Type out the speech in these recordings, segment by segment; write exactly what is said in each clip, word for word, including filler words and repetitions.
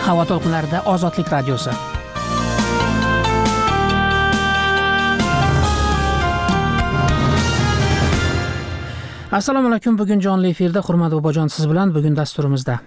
Havo to'lqinlarida Ozodlik radiosi. Assalomu alaykum. Bugun jonli efirda hurmatli bobojon siz bilan bugun dasturimizda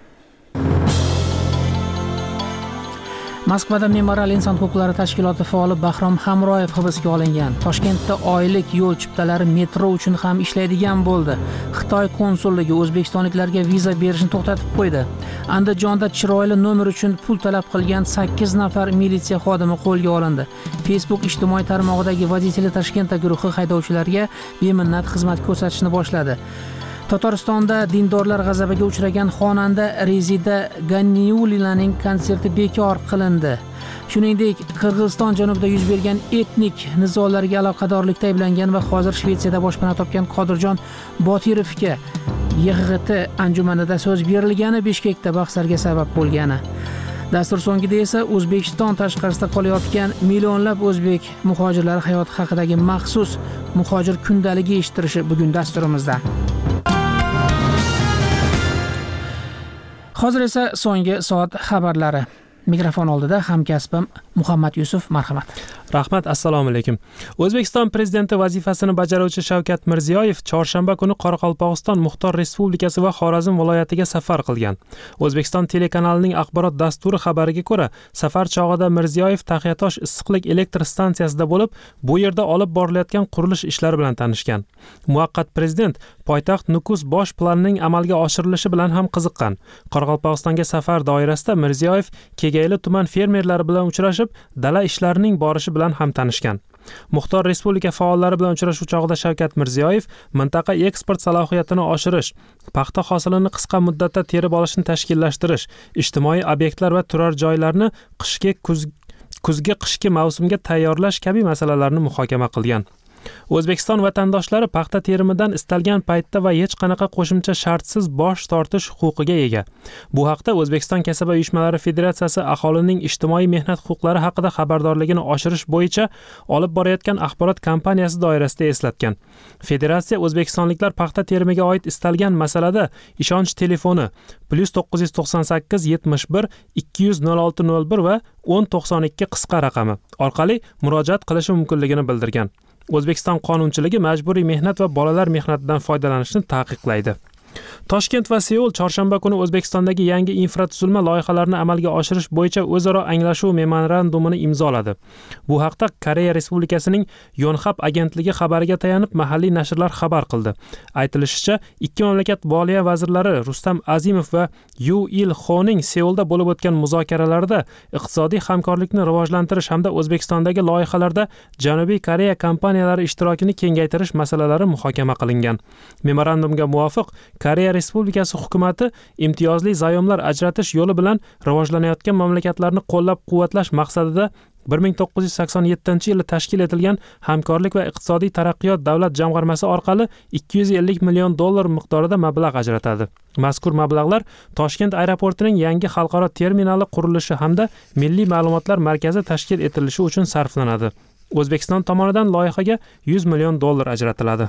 Moskvada Memorial inson huquqlari tashkiloti faoli Bahrom Hamroyev hibsga olingan. Toshkentda oylik yo'l chiptalari metro uchun ham ishlaydigan bo'ldi. Xitoy konsulligi o'zbekistonliklarga viza berishni to'xtatib qo'ydi. Andijonda chiroyli nomer uchun pul talab qilgan sakkiz nafar militsiya xodimi qo'lga olindi. Facebook ijtimoiy tarmog'idagi Vodители Toshkentda guruhi haydovchilarga beminnat xizmat ko'rsatishni boshladi. Tataristonda dindorlar g'azabiga uchragan xonanda Rezida Ganniulilaning konserti bekor qilindi. Shuningdek, Qirg'iziston janubida yuz bergan etnik nizolarga aloqadorlikda ayblangan va hozir Shvetsiyada boshpana topgan Qodirjon Botirovga Y G T anjumanida so'z berilgani Bishkekda bahslarga sabab bo'lgani. Dastur so'ngida esa O'zbekiston tashqarisida qolayotgan millionlab o'zbek muhojirlari hayoti haqidagi maxsus muhojir kundaligi eshittirishi bugun dasturimizda. Hozir esa so'nggi soat xabarlari. Mikrofon oldida hamkasbim Muhammad Yusuf, marhamat. Rahmat, assalomu alaykum. O'zbekiston prezidenti vazifasini bajaruvchi Shavkat Mirziyoyev chorshanba kuni Qoraqalpog'iston Muxtor Respublikasi va Xorazm viloyatiga safar qilgan. O'zbekiston telekanalining axborot dasturi xabariga ko'ra, safar chog'ida Mirziyoyev Taxiyatosh issiqlik elektr stansiyasida bo'lib, bu yerda olib borilayotgan qurilish ishlari bilan tanishgan. Muvaqqat prezident poytaxt Nukus bosh planining amalga oshirilishi bilan ham qiziqqan. Qoraqalpog'istonga safar doirasida Mirziyoyev Kegayli tuman fermerlari bilan uchrashib, dala ishlarining borishi bilan ham tanishgan. Muxtor Respublika faollari bilan uchrashuv chog'ida Shavkat Mirziyoyev mintaqa eksport salohiyatini oshirish, paxta hosilini qisqa muddatda terib olishni tashkillashtirish, ijtimoiy obyektlar va turar joylarni qishki kuz, kuzgi qishki mavsumga tayyorlash kabi masalalarni muhokama qilgan. O'zbekiston vatandoshlari paxta terimidan istalgan paytda va hech qanaqa qo'shimcha shartsiz bosh tortish huquqiga ega. Bu haqda O'zbekiston Kasaba uyushmalari Federatsiyasi aholining ijtimoiy mehnat huquqlari haqida xabardorligini oshirish bo'yicha olib borayotgan axborot kampaniyasi doirasida eslatgan. Federatsiya o'zbekistonliklar paxta terimiga oid istalgan masalada ishonch telefoni plus to'qqiz yuz to'qson sakkiz yetmish bir ikki yuz nol olti nol bir va o'n to'qson ikki qisqa raqami orqali murojaat qilishi mumkinligini bildirgan. O'zbekiston qonunchiligi majburiy mehnat va bolalar mehnatidan foydalanishni taqiqlaydi. Toshkent va Seul chorshanba kuni O'zbekistondagi yangi infratuzilma loyihalarini amalga oshirish bo'yicha o'zaro anglashuv memorandumini imzoladi. Bu haqda Koreya Respublikasining Yonhap agentligi xabariga tayanib mahalliy nashrlar xabar qildi. Aytilishicha, ikki mamlakat moliya vazirlari Rustam Azimov va Yu Il Xoning Seulda bo'lib o'tgan muzokaralarda iqtisodiy hamkorlikni rivojlantirish hamda O'zbekistondagi loyihalarda Janubiy Koreya kompaniyalari ishtirokini kengaytirish masalalari muhokama qilingan. Memorandumga muvofiq Koreya Respublikasi hukumati imtiyozli zayomlar ajratish yo'li bilan rivojlanayotgan mamlakatlarni qo'llab-quvvatlash maqsadida bir ming to'qqiz yuz sakson yettinchi yilda tashkil etilgan Hamkorlik va iqtisodiy taraqqiyot davlat jamg'armasi orqali ikki yuz ellik million dollar miqdorida mablag' ajratadi. Mazkur mablag'lar Toshkent aeroportining yangi xalqaro terminali qurilishi hamda milliy ma'lumotlar markazi tashkil etilishi uchun sarflanadi. O'zbekiston tomonidan loyihaga yuz million dollar ajratiladi.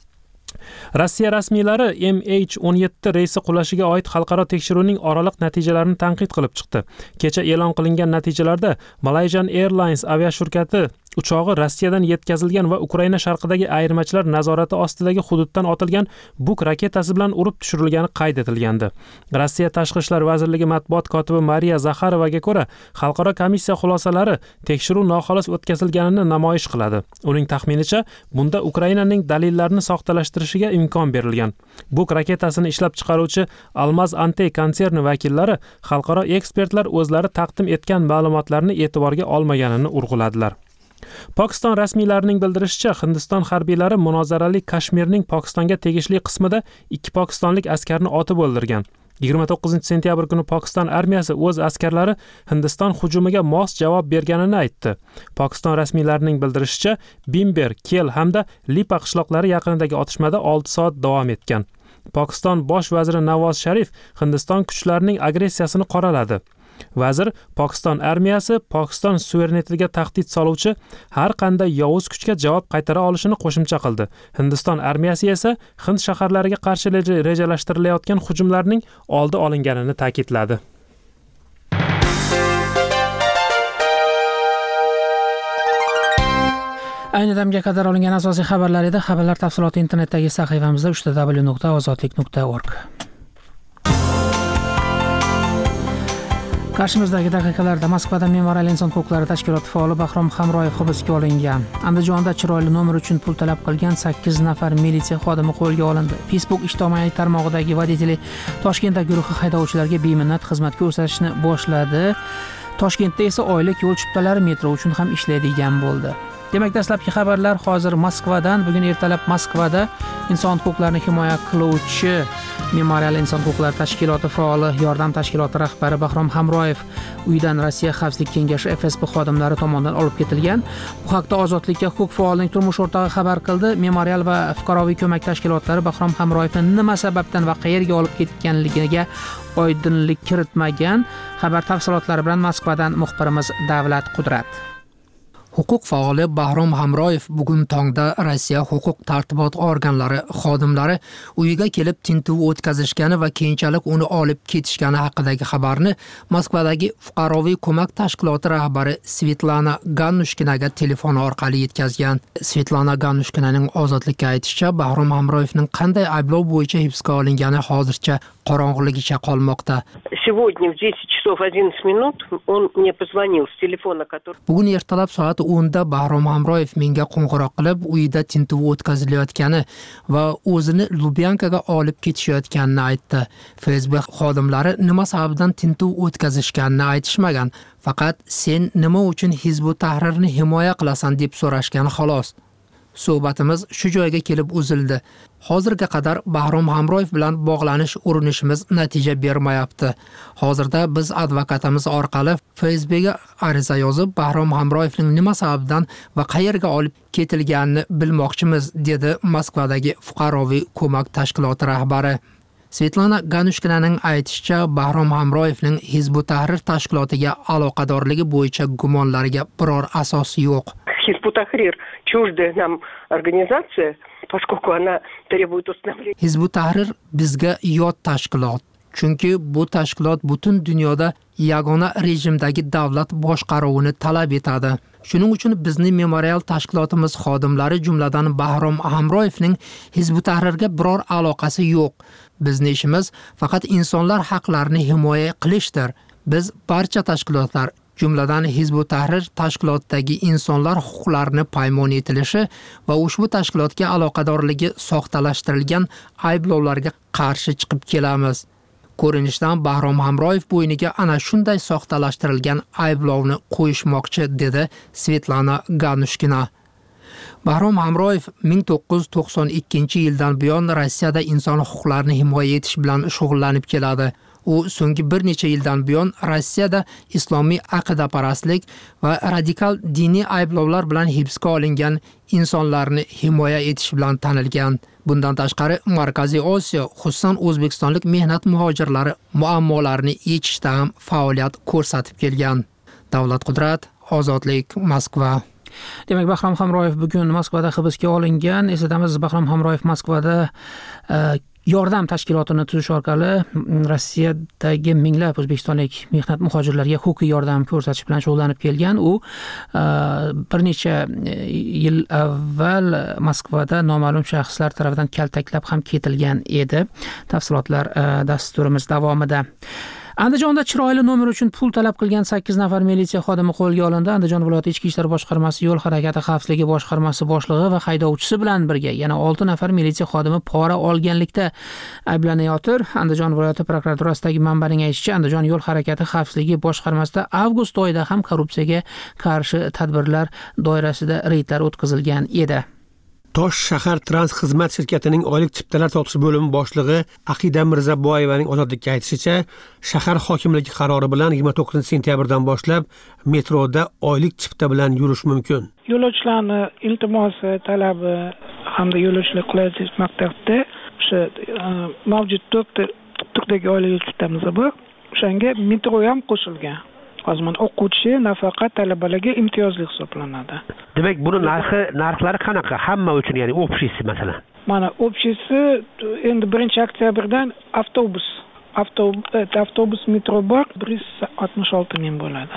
Rossiya rasmiylari M H o'n yetti reysi qulashiga oid xalqaro tekshiruvning oraliq natijalarini tanqid qilib chiqdi. Kecha e'lon qilingan natijalarda Malaysian Airlines aviashirkati uchog'i Rossiyadan yetkazilgan va Ukraina sharqidagi ayirmachilar nazorati ostidagi hududdan otilgan Buk raketasi bilan urib tushirilgani qayd etilgandi. Rossiya Tashqi ishlar vazirligi matbuot kotibi Mariya Zaxarovaga ko'ra, xalqaro komissiya xulosalari tekshiruv noxolis o'tkazilganini namoyish qiladi. Uning taxminicha, bunda Ukrainaning dalillarni soxtalashtirishiga imkon berilgan. Buk raketasini ishlab chiqaruvchi Almaz Ante konserni vakillari xalqaro ekspertlar o'zlari taqdim etgan ma'lumotlarni e'tiborga olmaganini urg'uladilar. Pokiston rasmiylarining bildirishicha, Hindiston harbiylari munozarali Kashmirning Pokistonga tegishli qismida ikki pokistonlik askarni otib o'ldirgan. yigirma to'qqizinchi sentyabr kuni Pokiston armiyasi o'z askarlari Hindiston hujumiga mos javob berganini aytdi. Pokiston rasmiylarining bildirishicha, Bimber, Kel hamda Lipa qishloqlari yaqinidagi otishmada olti soat davom etgan. Pokiston bosh vaziri Navoz Sharif Hindiston kuchlarining agressiyasini qoraladi. Vazir Pokiston armiyasi Pokiston suverenitetiga tahdid soluvchi har qanday yovuz kuchga javob qaytara olishini qo'shimcha qildi. Hindiston armiyasi esa Hind shaharlariga qarshi rejalashtirilayotgan hujumlarning oldi olinganini ta'kidladi. Ayni damga qadar olingan asosiy xabarlar edi. Xabarlar tafsiloti internetdagi sahifamizda uch w nuqta ozodlik nuqta org. Qarshimizdagi daqiqalarda Moskvada Memorial inson huquqlari tashkiloti faoli Bahrom Hamroyev hibsga olingan. Andijonda chiroyli nomer uchun pul talab qilgan sakkiz nafar militsiya xodimi qo'lga olindi. Facebook ijtimoiy tarmog'idagi voditeli Toshkentda guruhi haydovchilarga beminnat xizmat ko'rsatishni boshladi. Toshkentda esa oylik yo'l chiptalari metro uchun ham ishlaydigan bo'ldi. Demak, dastlabki xabarlar hozir Moskvadan. Bugun ertalab Moskvada inson huquqlarini himoya qiluvchi Memorial inson huquqlari tashkiloti faoli yordam tashkiloti rahbari Bahrom Hamroyev uyidan Rossiya Xavfsizlik kengashi F S B xodimlari tomonidan olib ketilgan. Bu haqda Ozodlikka huquq faolining turmush o'rtog'i xabar qildi. Memorial va fuqaroviy ko'mak tashkilotlari Bahrom Hamroyevni nima sababdan va qayerga olib ketganligiga oydinlik kiritmagan. Xabar tafsilotlari bilan Moskvadan muxbirimiz Davlat Qudrat. Huquq faoli Bahrom Hamroyev bugun tongda Rossiya huquq tartibot organlari xodimlari uyiga kelib tintuv o'tkazishgani va keyinchalik uni olib ketishgani haqidagi xabarni Moskvadagi fuqaroviy ko'mak tashkiloti rahbari Svetlana Ganushkinaga telefon orqali yetkazgan. Svetlana Ganushkinaning Ozodlikka aytishicha, Bahrom Hamroyevning qanday ayblov bo'yicha hibsga olingani hozircha qorong'uligicha qolmoqda. Сегодня в десять часов одиннадцать минут он мне позвонил с телефона, который... Bugun ertalab soat o'nda Bahrom Hamroyev menga qo'ng'iroq qilib, uyida tintuv o'tkazilayotgani va o'zini Lubyankaga olib ketishayotganini aytdi. F S B xodimlari nima sababdan tintuv o'tkazishganini aytishmagan, faqat sen nima uchun Hizb ut-Tahrirni himoya qilasan deb so'rashgan xolos. Suhbatimiz shu joyga kelib uzildi. Hozirga qadar Bahrom Hamroyev bilan bog'lanish urinishimiz natija bermayapti. Hozirda biz advokatimiz orqali F S B'ga ariza yozib, Bahrom Hamroyevning nima sababdan va qayerga olib ketilganini bilmoqchimiz, dedi Moskvadagi fuqaroviy ko'mak tashkiloti rahbari. Svetlana Ganushkinaning aytishicha, Bahrom Hamroyevning Hizb ut-Tahrir tashkilotiga aloqadorligi bo'yicha gumonlariga biror asos yo'q. Hizb ut-Tahrir чуждая нам организация, поскольку она требует установления. Hizb ut-Tahrir bizga yot tashkilot. Chunki bu tashkilot butun dunyoda yagona rejimdagi davlat boshqaruvini talab etadi. Shuning uchun bizni Memorial tashkilotimiz xodimlari, jumladan Bahrom Hamroyevning Hizb ut-Tahrirga biror aloqasi yo'q. Bizning ishimiz faqat insonlar haqlarini himoya qilishdir. Biz barcha tashkilotlar, jumladan Hizb ut-Tahrir tashkilotidagi insonlar huquqlarini paymon etilishi va ushbu tashkilotga aloqadorligi soxtalashtirilgan ayblovlarga qarshi chiqib kelamiz. Ko'rinishdan Bahrom Hamroyev bo'yniga ana shunday soxtalashtirilgan ayblovni qo'yishmoqchi, dedi Svetlana Ganushkina. Bahrom Hamroyev ming to'qqiz yuz to'qson ikkinchi yildan buyon Rossiyada inson huquqlarini himoya etish bilan shug'ullanib keladi. U so'nggi bir necha yildan buyon Rossiyada islomiy aqidaparastlik va radikal diniy ayblovlar bilan hibsga olingan insonlarni himoya etish bilan tanilgan. Bundan tashqari, Markaziy Osiyo, xususan o'zbekistonlik mehnat muhojirlari muammolarini yechishda ham faoliyat ko'rsatib kelgan. Davlat Qudrat, Ozodlik, Moskva. Demak, Bahrom Hamroyev bugun Moskvada hibsga olingan. Eslatamiz, Bahrom Hamroyev Moskvada uh, yordam tashkilotini tuzish orqali Rossiyadagi minglab o'zbekistonlik mehnat muhojirlarga huquqiy yordam ko'rsatish bilan shug'ullanib kelgan. U bir necha yil avval Moskvada noma'lum shaxslar tomonidan kaltaklab ham ketilgan edi. Tafsilotlar dasturimiz davomida. Andijonda chiroyli nomer uchun pul talab qilgan sakkiz nafar militsiya xodimi qo'lga olindi. Andijon viloyati ichki ishlar boshqarmasi yo'l harakati xavfsizligi boshqarmasi boshlig'i va haydovchisi bilan birga yana olti nafar militsiya xodimi pora olganlikda ayblanayotir. Andijon viloyati prokuraturasidagi manbaning aytishicha, Andijon yo'l harakati xavfsizligi boshqarmasida avgust oyida ham korrupsiyaga qarshi tadbirlar doirasida reydlar o'tkazilgan edi. Tosh shahar trans xizmat shirkatining oylik chiptalar sotish bo'limi boshlig'i Aqida Mirzaboyevaning Ozodlikka aytishicha, shahar hokimligi qarori bilan yigirma to'qqizinchi sentyabrdan boshlab metroda oylik chipta bilan yurish mumkin. Yo'lovchilarning iltimosi, talabi hamda yo'lovchilar qilayotgan maqsadda o'sha mavjud to'rtta turdagi oylik chiptamiz bor. O'shanga metro ham qo'shilgan. Hozir o'quvchi, nafaqa talabalarga imtiyozli hisoblanadi. Demak, buni narxi narxlari qanaqa? Hamma uchun, ya'ni общийsi masalan. Mana общийsi endi birinchi oktyabrdan avtobus, avtobus, avtobus metro bor, bir yuz oltmish olti ming bo'ladi.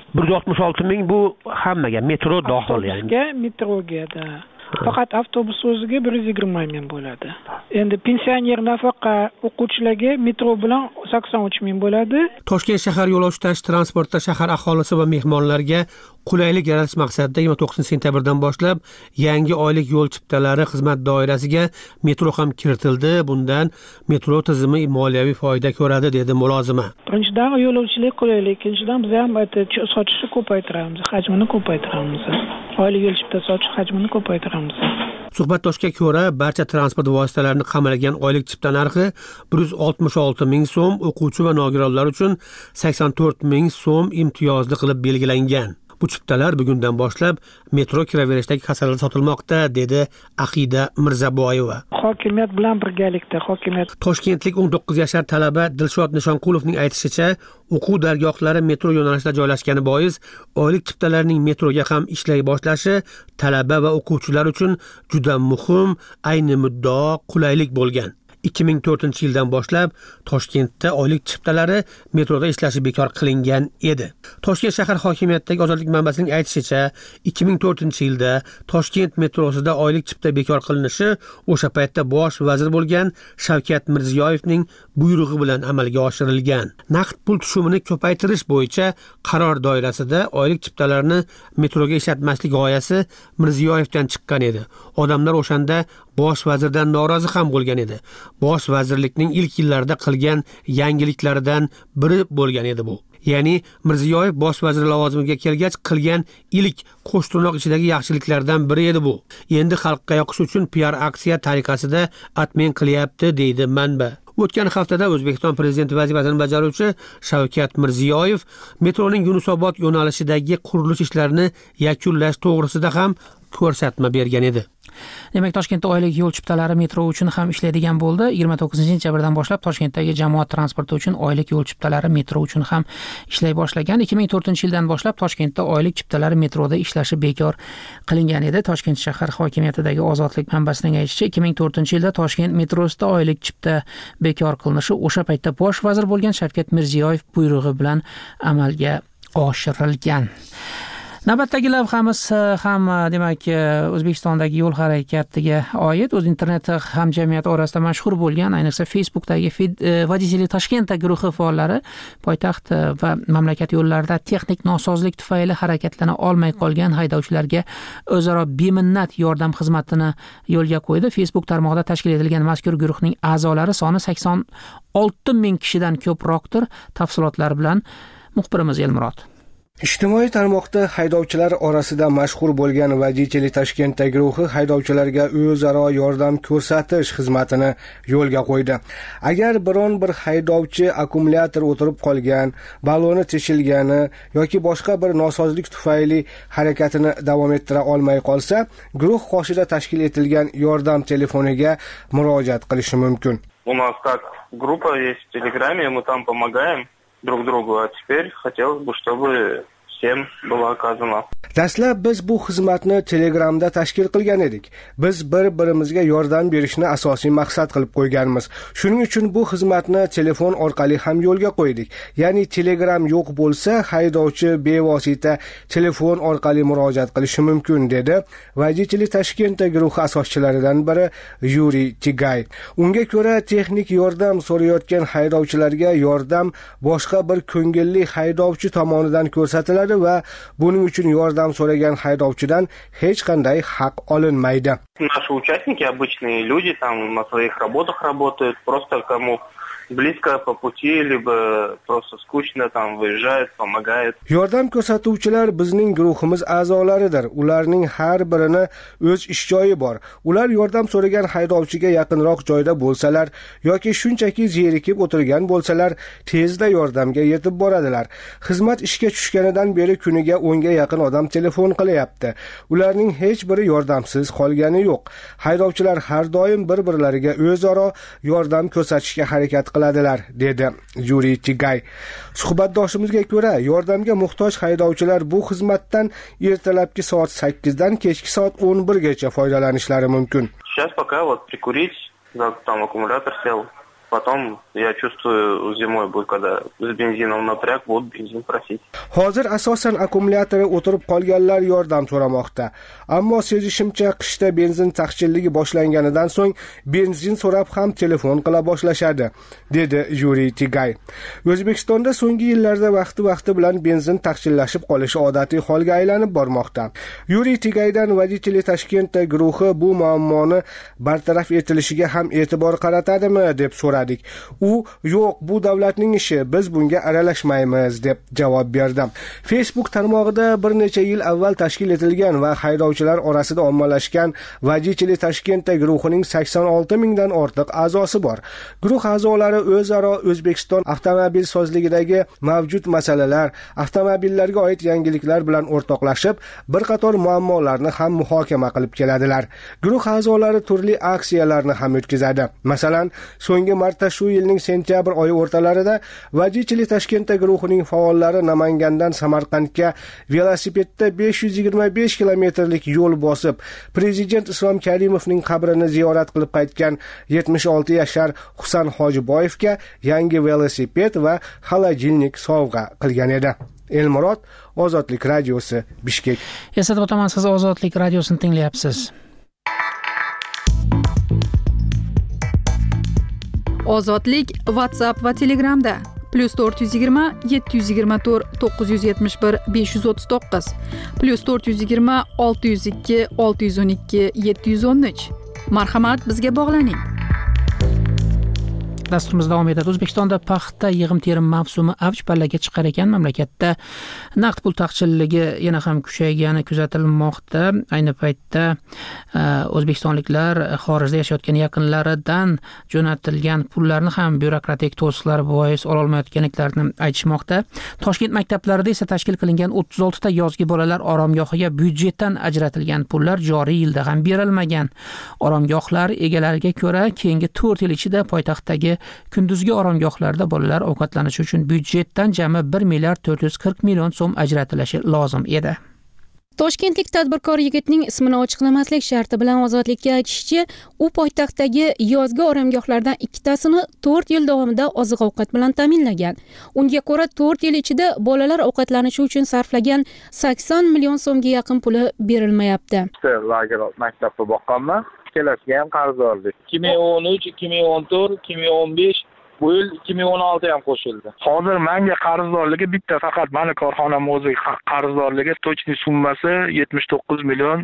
bir yuz oltmish olti ming bu hammaga metro dahil ya'ni. Avtobusga, metroga da. Faqat avtobus o'ziga bir yuz yigirma ming bo'ladi. Endi pensioner nafaqa o'quvchilarga metro bilan sakson uch ming bo'ladi. Toshkent shahar yo'lovchi tashish transportida shahar aholisi va mehmonlarga qulaylik yaratish maqsadida yigirma to'qqizinchi sentyabrdan boshlab yangi oylik yo'l chiptalari xizmat doirasiga metro ham kiritildi. Bundan metro tizimi moliyaviy foyda ko'radi, dedi mulozima. Birinchidan yo'lovchilik qulaylik, ikkinchidan biz ham sotishni ko'paytiramiz, hajmini ko'paytiramiz. Oylik yo'l chipta sotish hajmini ko'paytiramiz. Suhbatdoshga ko'ra, barcha transport vositalarini qamalagan oylik chipta narxi bir yuz oltmish olti ming so'm, o'quvchi va nogironlar uchun sakson to'rt ming so'm imtiyozli qilib belgilangan. Bu chiptalar bugundan boshlab metro kiraverishdagi kassalarda sotilmoqda, dedi Aqida Mirzaboyeva. Hokimiyat bilan birgalikda hokimiyat. Toshkentlik o'n to'qqiz yashar talaba Dilshod Nishonqulovning aytishicha, o'quv dargohlari metro yo'nalishida joylashgani bois oylik chiptalarning metroga ham ishlay boshlashi talaba va o'quvchilar uchun juda muhim, ayni muddao qulaylik bo'lgan. ikki ming to'rtinchi yildan boshlab Toshkentda oylik chiptalari metroda ishlashi bekor qilingan edi. Toshkent shahar hokimiyatidagi Ozodlik manbasining aytishicha, ikki ming to'rtinchi yilda Toshkent metrosida oylik chipta bekor qilinishi o'sha paytda bosh vazir bo'lgan Shavkat Mirziyoyevning buyrug'i bilan amalga oshirilgan. Naqd pul tushumini ko'paytirish bo'yicha qaror doirasida oylik chiptalarni metroga ishlatmaslik g'oyasi Mirziyoyevdan chiqqan edi. Odamlar o'shanda bosh vazirdan norozi ham bo'lgan edi. Bosh vazirlikning ilk yillarida qilgan yangiliklaridan biri bo'lgan edi bu. Ya'ni Mirziyoyev bosh vazir lavozimiga kelgach qilgan ilk qo'shtirnoq ichidagi yaxshiliklardan biri edi bu. Endi xalqqa yoqish uchun P R aksiya tariqasida atmen qilyapti, deydi manba. O'tgan haftada O'zbekiston prezidenti vazifasini bajaruvchi Shavkat Mirziyoyev metroning Yunusobod yo'nalishidagi qurilish ishlarini yakunlash to'g'risida ham ko'rsatma bergan edi. Demak, Toshkentda oylik yo'l chiptalari metro uchun ham ishlaydigan bo'ldi. yigirma to'qqizinchi sentyabrdan boshlab Toshkentdagi jamoat transporti uchun oylik yo'l chiptalari metro uchun ham ishlay boshlagan. ikki ming to'rtinchi yildan boshlab Toshkentda oylik chiptalari metroda ishlashi bekor qilingan edi. Toshkent shahar hokimiyatidagi Ozodlik manbasining aytishicha, ikki ming to'rtinchi yilda Toshkent metrosida oylik chipta bekor qilinishi o'sha paytda bosh vazir bo'lgan Shavkat Mirziyoyev buyrug'i bilan amalga oshirilgan. Navbatdagi lavhamiz ham demak O'zbekistondagi yo'l harakatiga oid, o'z internet hamjamiyat orasida mashhur bo'lgan, ayniqsa Facebookdagi Vodители Toshkenta guruhi faollari poytaxt va mamlakat yo'llarida texnik nosozlik tufayli harakatlana olmay qolgan haydovchilarga o'zaro beminnat yordam xizmatini yo'lga qo'ydi. Facebook tarmog'ida tashkil etilgan mazkur guruhning a'zolari soni sakson olti ming kishidan ko'proqdir. Tafsilotlar bilan muxbirimiz Elmurod. Ijtimoiy tarmoqda haydovchilar orasida mashhur bo'lgan Vodители Toshkenta guruhi haydovchilarga o'zaro yordam ko'rsatish xizmatini yo'lga qo'ydi. Agar biron bir haydovchi akkumulyator o'tirib qolgan, baloni teshilgani yoki boshqa bir nosozlik tufayli harakatini davom ettira olmay qolsa, guruh qoshida tashkil etilgan yordam telefoniga murojaat qilishi mumkin. У нас как группа есть в Телеграме, мы там помогаем друг другу, а теперь хотелось бы, чтобы всем было оказано. Dastlab biz bu xizmatni Telegramda tashkil qilgan edik. Biz bir-birimizga yordam berishni asosiy maqsad qilib qo'yganmiz. Shuning uchun bu xizmatni telefon orqali ham yo'lga qo'ydik. Ya'ni Telegram yo'q bo'lsa, haydovchi bevosita telefon orqali murojaat qilishi mumkin, dedi Vodители Toshkenta guruhi asoschilaridan biri Yuriy Tigay. Unga ko'ra, texnik yordam so'rayotgan haydovchilarga yordam boshqa bir ko'ngilli haydovchi tomonidan ko'rsatiladi va buning uchun yordam so'ragan haydovchidan hech qanday haq olinmaydi. Наши участники обычные люди, там на своих работах работают, просто кому близко по пути, либо просто скучно там выезжают, помогают. Yordam ko'rsatuvchilar bizning guruhimiz a'zolaridir. Ularning har birini o'z ish joyi bor. Ular yordam so'ragan haydovchiga yaqinroq joyda bo'lsalar yoki shunchaki zerikib o'tirgan bo'lsalar, tezda yordamga yetib boradilar. Xizmat ishga tushganidan beri kuniga o'nga yaqin odam telefon qilyapti. Ularning hech biri yordamsiz qolgani yo'q. Haydovchilar har doim bir-birlariga o'zaro yordam ko'rsatishga harakat qiladilar, dedi Yuriy Tigay. Suhbatdoshimizga ko'ra, yordamga muhtoj haydovchilar bu xizmatdan ertalabki soat sakkizdan kechki soat o'n birgacha foydalanishlari mumkin. Сейчас пока вот прикурить, там аккумулятор сел, Потом я чувствую зимой будет, когда с бензином напряг, будут бензин просить. Hozir asosan akkumulyatori o'tirib qolganlar yordam so'ramoqda. Ammo sezishimcha qishda benzin taqchilligi boshlanganidan so'ng benzin so'rab ham telefon qila boshlashadi, dedi Yuriy Tigay. O'zbekistonda so'nggi yillarda vaqti-vaqti bilan benzin taqchillashib qolishi odatiy holga aylanib bormoqda. Yuriy Tigaydan Водители Toshkentda guruhi bu muammoni bartaraf etilishiga ham e'tibor qaratadimi deb so'radik. U yo'q, bu davlatning ishi, biz bunga aralashmaymiz deb javob berdi. Facebook tarmog'ida bir necha yil avval tashkil etilgan va haydovchilar orasida ommalashgan Водители Toshkentda guruhining sakson olti mingdan ortiq a'zosi bor. Guruh a'zolari o'zaro O'zbekiston avtomobilsozligidagi mavjud masalalar, avtomobillarga oid yangiliklar bilan o'rtoqlashib, bir qator muammolarni ham muhokama qilib keladilar. Guruh a'zolari turli aksiyalarni ham o'tkazadi. Masalan, so'nggi marta shu yilning sentyabr oyi o'rtalarida Водители Toshkentda guruhining faollari Namangandan Samarqandga velosipedda besh yuz yigirma besh kilometrlik yo'l bosib, Prezident Islom Karimovning qabrini ziyorat qilib qaytgan yetmish olti yashar Husan Hojiboyevga yangi velosiped va xolodilnik sovg'a qilgan edi. Elmurod, Ozodlik radiosi, Bishkek. Eslatib o'taman, siz Ozodlik radiosini tinglayapsiz. Ozodlik WhatsApp va Telegramda plus to'rt yuz yigirma yetti yuz yigirma to'rt to'qqiz yuz yetmish bir besh yuz o'ttiz to'qqiz plus to'rt yuz yigirma olti yuz ikki olti yuz o'n ikki yetti yuz o'n uch. Marhamat, bizga bog'laning. Dasturimiz davom etadi. O'zbekistonda paxta yig'im-terim mavsumi avj pallaga chiqar ekan. Mamlakatda naqd pul taqchilligi yana ham kuchaygani kuzatilmoqda. Ayni paytda o'zbekistonliklar xorijda yashayotgan yaqinlaridan jo'natilgan pullarni ham byurokratik to'siqlar bois ola olmayotganliklarini aytishmoqda. Toshkent maktablarida esa tashkil qilingan o'ttiz olti ta yozgi bolalar oromgohiga byudjetdan ajratilgan pullar joriy yilda ham berilmagan. Oromgohlar egalariga ko'ra, keyingi to'rt yil ichida poytaxtdagi kunduzgi oromgohlarda bolalar ovqatlanishi uchun byudjetdan jami bir milliard to'rt yuz qirq million so'm ajratilishi lozim edi. Toshkentlik tadbirkor yigitning ismini ochiqlamaslik sharti bilan Ozodlikka aytishicha, u poytaxtdagi yozgi oromgohlardan ikkitasini to'rt yil davomida oziq-ovqat bilan ta'minlagan. Unga ko'ra to'rt yil ichida bolalar ovqatlanishi uchun sarflagan sakson million so'mga yaqin puli berilmayapti. Lager maktabda boqqanman. Kelasiga ham qarzdorlik. ikki ming o'n uch, ikki ming o'n to'rt, ikki ming o'n besh, bu yil ikki ming o'n olti ham qo'shildi. Hozir menga qarzdorligi bitta faqat meni korxonam o'zi qarzdorligi to'chni summasi yetmish to'qqiz million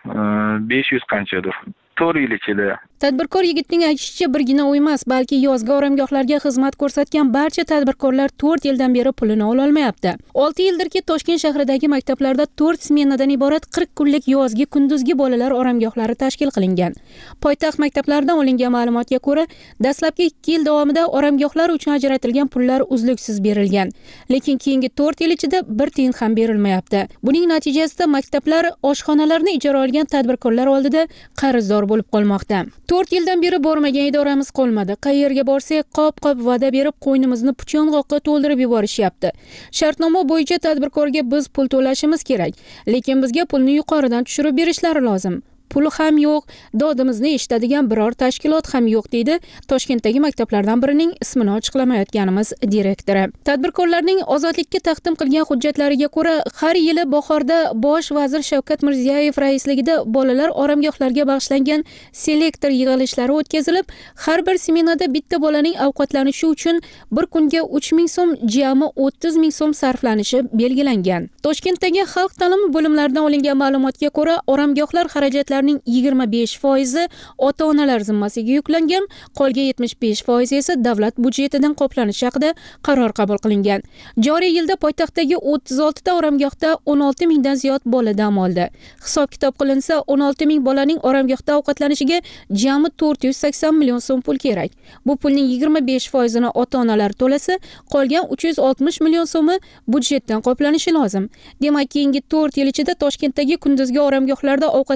besh yuz qanchadir. to'rt yil ichida. Tadbirkor yigitning aytishicha, birgina u emas, balki yozgi oromgohlarga xizmat ko'rsatgan barcha tadbirkorlar to'rt yildan beri pulini ola olmayapti. olti yildirki Toshkent shahridagi maktablarda to'rt smenadan iborat qirq kunlik yozgi kunduzgi bolalar oromgohlari tashkil qilingan. Poytaxt maktablaridan olingan ma'lumotga ko'ra, dastlabki ikki yil davomida oromgohlar uchun ajratilgan pullar uzluksiz berilgan, lekin keyingi to'rt yil ichida bir tiyin ham berilmayapti. Buning natijasida maktablar oshxonalarni ijara olgan tadbirkorlar oldida qarzdor bo'lib qolmoqda. to'rt yildan beri bormagan idoramiz qolmadi. Qayerga borsak, qop-qop va'da berib qo'ynimizni puchong'oqqa to'ldirib yuborishyapti. Shartnoma bo'yicha tadbirkorga biz pul to'lashimiz kerak, lekin bizga pulni yuqoridan tushirib berishlari lozim. Puli ham yo'q, dodimizni eshitadigan biror tashkilot ham yo'q, deydi Toshkentdagi maktablardan birining ismini ochiqlamayotganimiz direktori. Tadbirkorlarning Ozodlikka taqdim qilgan hujjatlariga ko'ra, har yili bahorda bosh vazir Shavkat Mirziyoyev raisligida bolalar oromgohlariga bag'ishlangan selektor yig'ilishlari o'tkazilib, har bir smenada bitta bolaning ovqatlanishi uchun bir kunga uch ming so'm, jami o'ttiz ming so'm sarflanishi belgilangan. Toshkentdagi xalq ta'limi bo'limlaridan olingan ma'lumotga ko'ra, oromgohlar xarajatlari yigirma besh foizi ota-onalar zimmasiga yuklangan, qolgan yetmish besh foizi esa davlat budjetidan qoplanishi haqida qaror qabul qilingan. Joriy yilda poytaxtdagi o'ttiz olti ta oromgohda o'n olti mingdan ziyod bola dam oldi. Hisob-kitob qilinsa, o'n olti ming bolaning oromgohda ovqatlanishiga jami to'rt yuz sakson million so'm pul kerak. Bu pulning yigirma besh foizini ota-onalar to'lasa, qolgan uch yuz oltmish million so'mi budjetdan qoplanishi lozim. Demak, keyingi to'rt yil ichida Toshkentdagi kunduzgi oromgohlarda ovqatlanish uchun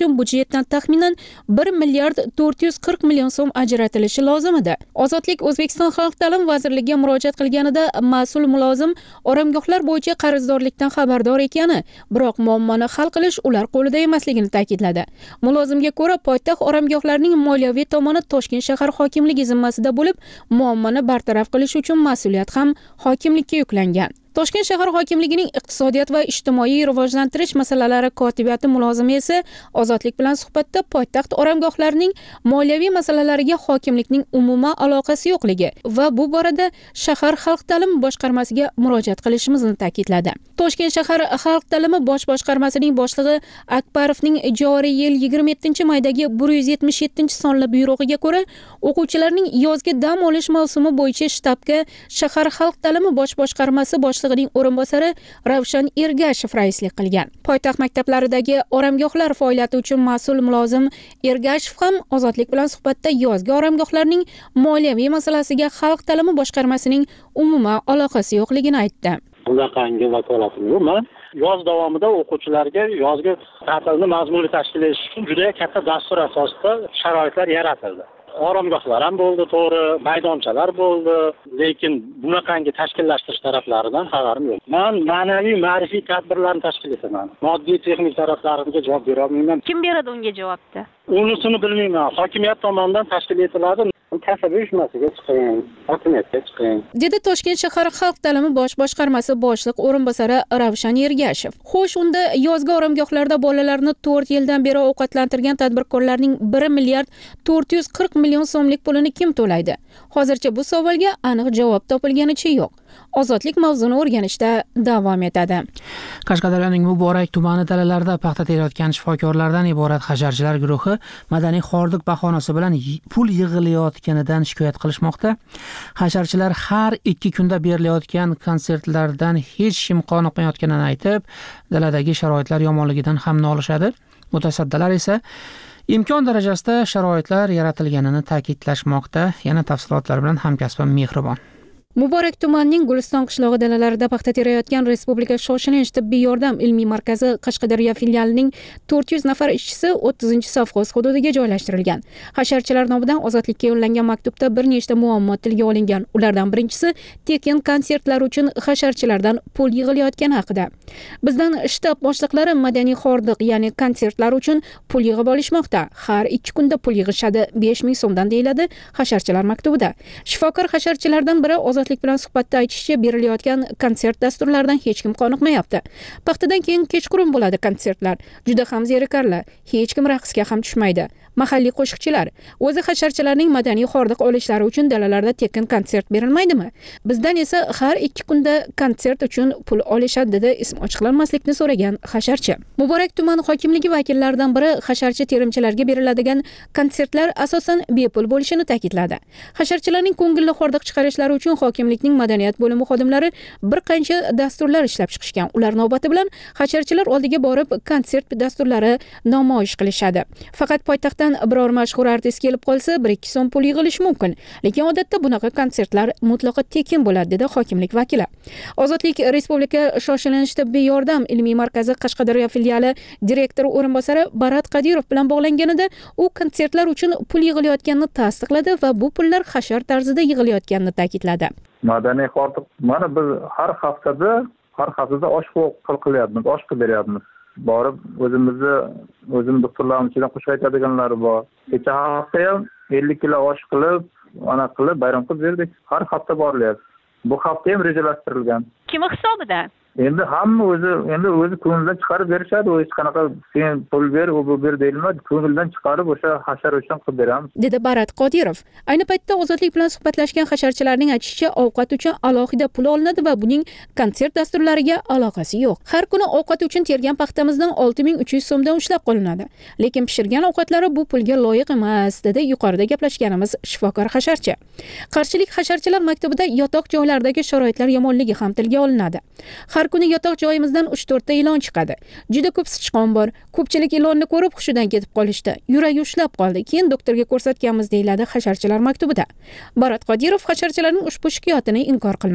uchun budjetdan taxminan bir milliard to'rt yuz qirq million so'm ajratilishi lozim edi. Ozodlik O'zbekiston Xalq ta'limi vazirligiga murojaat qilganida mas'ul mulozim oromgohlar bo'yicha qarzdorlikdan xabardor ekani, biroq muammoni hal qilish ular qo'lida emasligini ta'kidladi. Mulozimga ko'ra, poytaxt oromgohlarining moliyaviy tomoni Toshkent shahar hokimligi zimmasida bo'lib, muammoni bartaraf qilish uchun mas'uliyat ham hokimlikka yuklangan. Toshkent shahar hokimligining iqtisodiyot va ijtimoiy rivojlantirish masalalari kotibiyati mulozimi esa Ozodlik bilan suhbatda poytaxt oromgohlarining moliyaviy masalalariga hokimlikning umuman aloqasi yo'qligi va bu borada shahar xalq ta'limi boshqarmasiga murojaat qilishimizni ta'kidladi. Toshkent shahar xalq ta'limi bosh boshqarmasining boshlig'i Akbarovning joriy yil yigirma yettinchi maydagi bir yuz yetmish yettinchi sonli buyrug'iga ko'ra, o'quvchilarning yozgi dam olish mavsumi bo'yicha shtabga shahar xalq ta'limi bosh boshqarmasi bosh ning o'rinbosari Ravshan Ergashev raislik qilgan. Poytaxt maktablaridagi oromgohlar faoliyati uchun mas'ul mulozim Ergashev ham Ozodlik bilan suhbatda yozgi oromgohlarning moliyaviy masalasiga xalq ta'limi boshqarmasining umuman aloqasi yo'qligini aytdi. Bunaqangi vakolatim yo'q. Men yoz davomida o'quvchilarga yozgi ta'tilni mazmunli tashkil etish uchun juda katta dastur asosida sharoitlar yaratildi. Oromgohlar ham bo'ldi, to'g'ri, maydonchalar bo'ldi, lekin bunaqangi tashkillashtirish taraflaridan xabarim yo'q. Men ma'naviy, ma'rifiy tadbirlarni tashkil etaman. Moddiy, texnik taraflariga javob bera olmayman. Kim beradi unga javobni? Unisini bilmayman. Hokimiyat tomonidan tashkil etiladi. Kasaba uyushmasiga chiqing, hokimiyatga chiqing, dedi Toshkent shahar xalq ta'limi bosh boshqarmasi boshliq o'rinbosari Ravshan Ergashev. Xo'sh, unda yozgi oromgohlarda bolalarni to'rt yildan beri ovqatlantirgan tadbirkorlarning bir milliard to'rt yuz qirq million so'mlik pulini kim to'laydi? Hozircha bu savolga aniq javob topilganicha yo'q. Ozodlik mavzuni o'rganishda davom etadi. Qashqadaryoning Muborak tumani dalalarida paxta terayotgan shifokorlardan iborat hasharchilar guruhi madaniy xordiq bahonasi bilan pul yig'ilayotganidan shikoyat qilishmoqda. Hasharchilar har ikki kunda berilayotgan konsertlardan hech kim qoniqmayotganini aytib, daladagi sharoitlar yomonligidan ham nolishadi. Mutasaddilar esa imkon darajasida sharoitlar yaratilganini ta'kidlashmoqda. Yana tafsilotlar bilan hamkasbim Mehribon. Muborak tumanining Guliston qishlog'i dalalarida paxta terayotgan Respublika shoshilinch tibbiy yordam ilmiy markazi Qashqadaryo filialining to'rt yuz nafar ishchisi o'ttizinchi sovxoz hududiga joylashtirilgan. Hasharchilar nomidan Ozodlikka yo'llangan maktubda bir nechta muammo tilga olingan. Ulardan birinchisi tekin konsertlar uchun hasharchilardan pul yig'ilayotgani haqida. Bizdan shtab boshliqlari madaniy xordiq, ya'ni konsertlar uchun pul yig'ib olishmoqda. Har ikki kunda pul yig'ishadi, besh ming so'mdan deyiladi hasharchilar maktubida. Shifokor hasharchilardan biri Ozodlik bilan suhbatda aytishicha, berilayotgan konsert dasturlaridan hech kim qoniqmayapti. Paxtadan keyin kechqurun bo'ladi konsertlar. Juda ham zerikarli. Hech kim raqsga ham tushmaydi. Mahalliy qo'shiqchilar o'zi hasharchilarning madaniy xordiq olishlari uchun dalalarda tekin konsert berilmaydimi? Bizdan esa har ikki kunda konsert uchun pul olishadi, dedi ism ochiqlanmaslikni so'ragan hasharchi. Muborak tuman hokimligi vakillaridan biri hasharchi terimchilarga beriladigan konsertlar asosan bepul bo'lishini ta'kidladi. Hasharchilarning ko'ngilli xordiq chiqarishlari uchun hokimlikning madaniyat bo'limi xodimlari bir qancha dasturlar ishlab chiqishgan. Ular navbati bilan hasharchilar oldiga borib konsert dasturlari namoyish qilishadi. Faqat poytaxtdan biror mashhur artist kelib qolsa, bir ikki so'm pul yig'ilishi mumkin. Lekin odatda bunaqa konsertlar mutlaqo tekin bo'ladi, dedi hokimlik vakili. Ozodlik Respublika shoshilinch tibbiy yordam ilmiy markazi Qashqadaryo filiali direktori o'rinbosari Barat Qodirov bilan bog'langanida u konsertlar uchun pul yig'ilayotganini tasdiqladi va bu pullar hashar tarzida yig'ilayotganini ta'kidladi. Madaniy xordiq, mana biz har haftada har haftada oshqovoq qilyapmiz, osh qilib beryapmiz. Borib o'zimizni o'zim doktorlarimiz ichidan qo'shiq aytadiganlari bor. Kecha hafta ham ellik kilo osh qilib, ana qilib bayram qilib berdik. Har hafta borilyapti. Bu hafta ham rejalashtirilgan. Kim hisobida? Endi hamma o'zi endi o'zi ko'ngildan chiqarib berishadi. Hech qanaqa sen pul ber, u bu ber deyilmaydi. Ko'ngildan chiqarib o'sha hashar uchun qilib beramiz, dedi Barat Qodirov. Ayni paytda Ozodlik bilan suhbatlashgan hasharchilarning aytishicha, ovqat uchun alohida pul olinadi va buning konsert dasturlariga aloqasi yo'q. Har kuni ovqat uchun tergan paxtamizdan olti ming uch yuz so'mdan ushlab qolinadi. Lekin pishirgan ovqatlari bu pulga loyiq emas, dedi yuqorida gaplashganimiz shifokor hasharchi. Qarshilik hasharchilar maktubida yotoq joylaridagi sharoitlar yomonligi ham tilga olinadi. Har kuni yotoq joyimizdan uch to'rt ta ilon chiqadi. Juda ko'p sichqon bor. Ko'pchilik ilonni ko'rib hushidan ketib qolishdi. Yuragi ushlab qoldi. Keyin doktorga ko'rsatganmiz, deyiladi hasharchilar maktubida. Barat Qodirov hasharchilarning ushbu shikoyatini inkor qilmadi.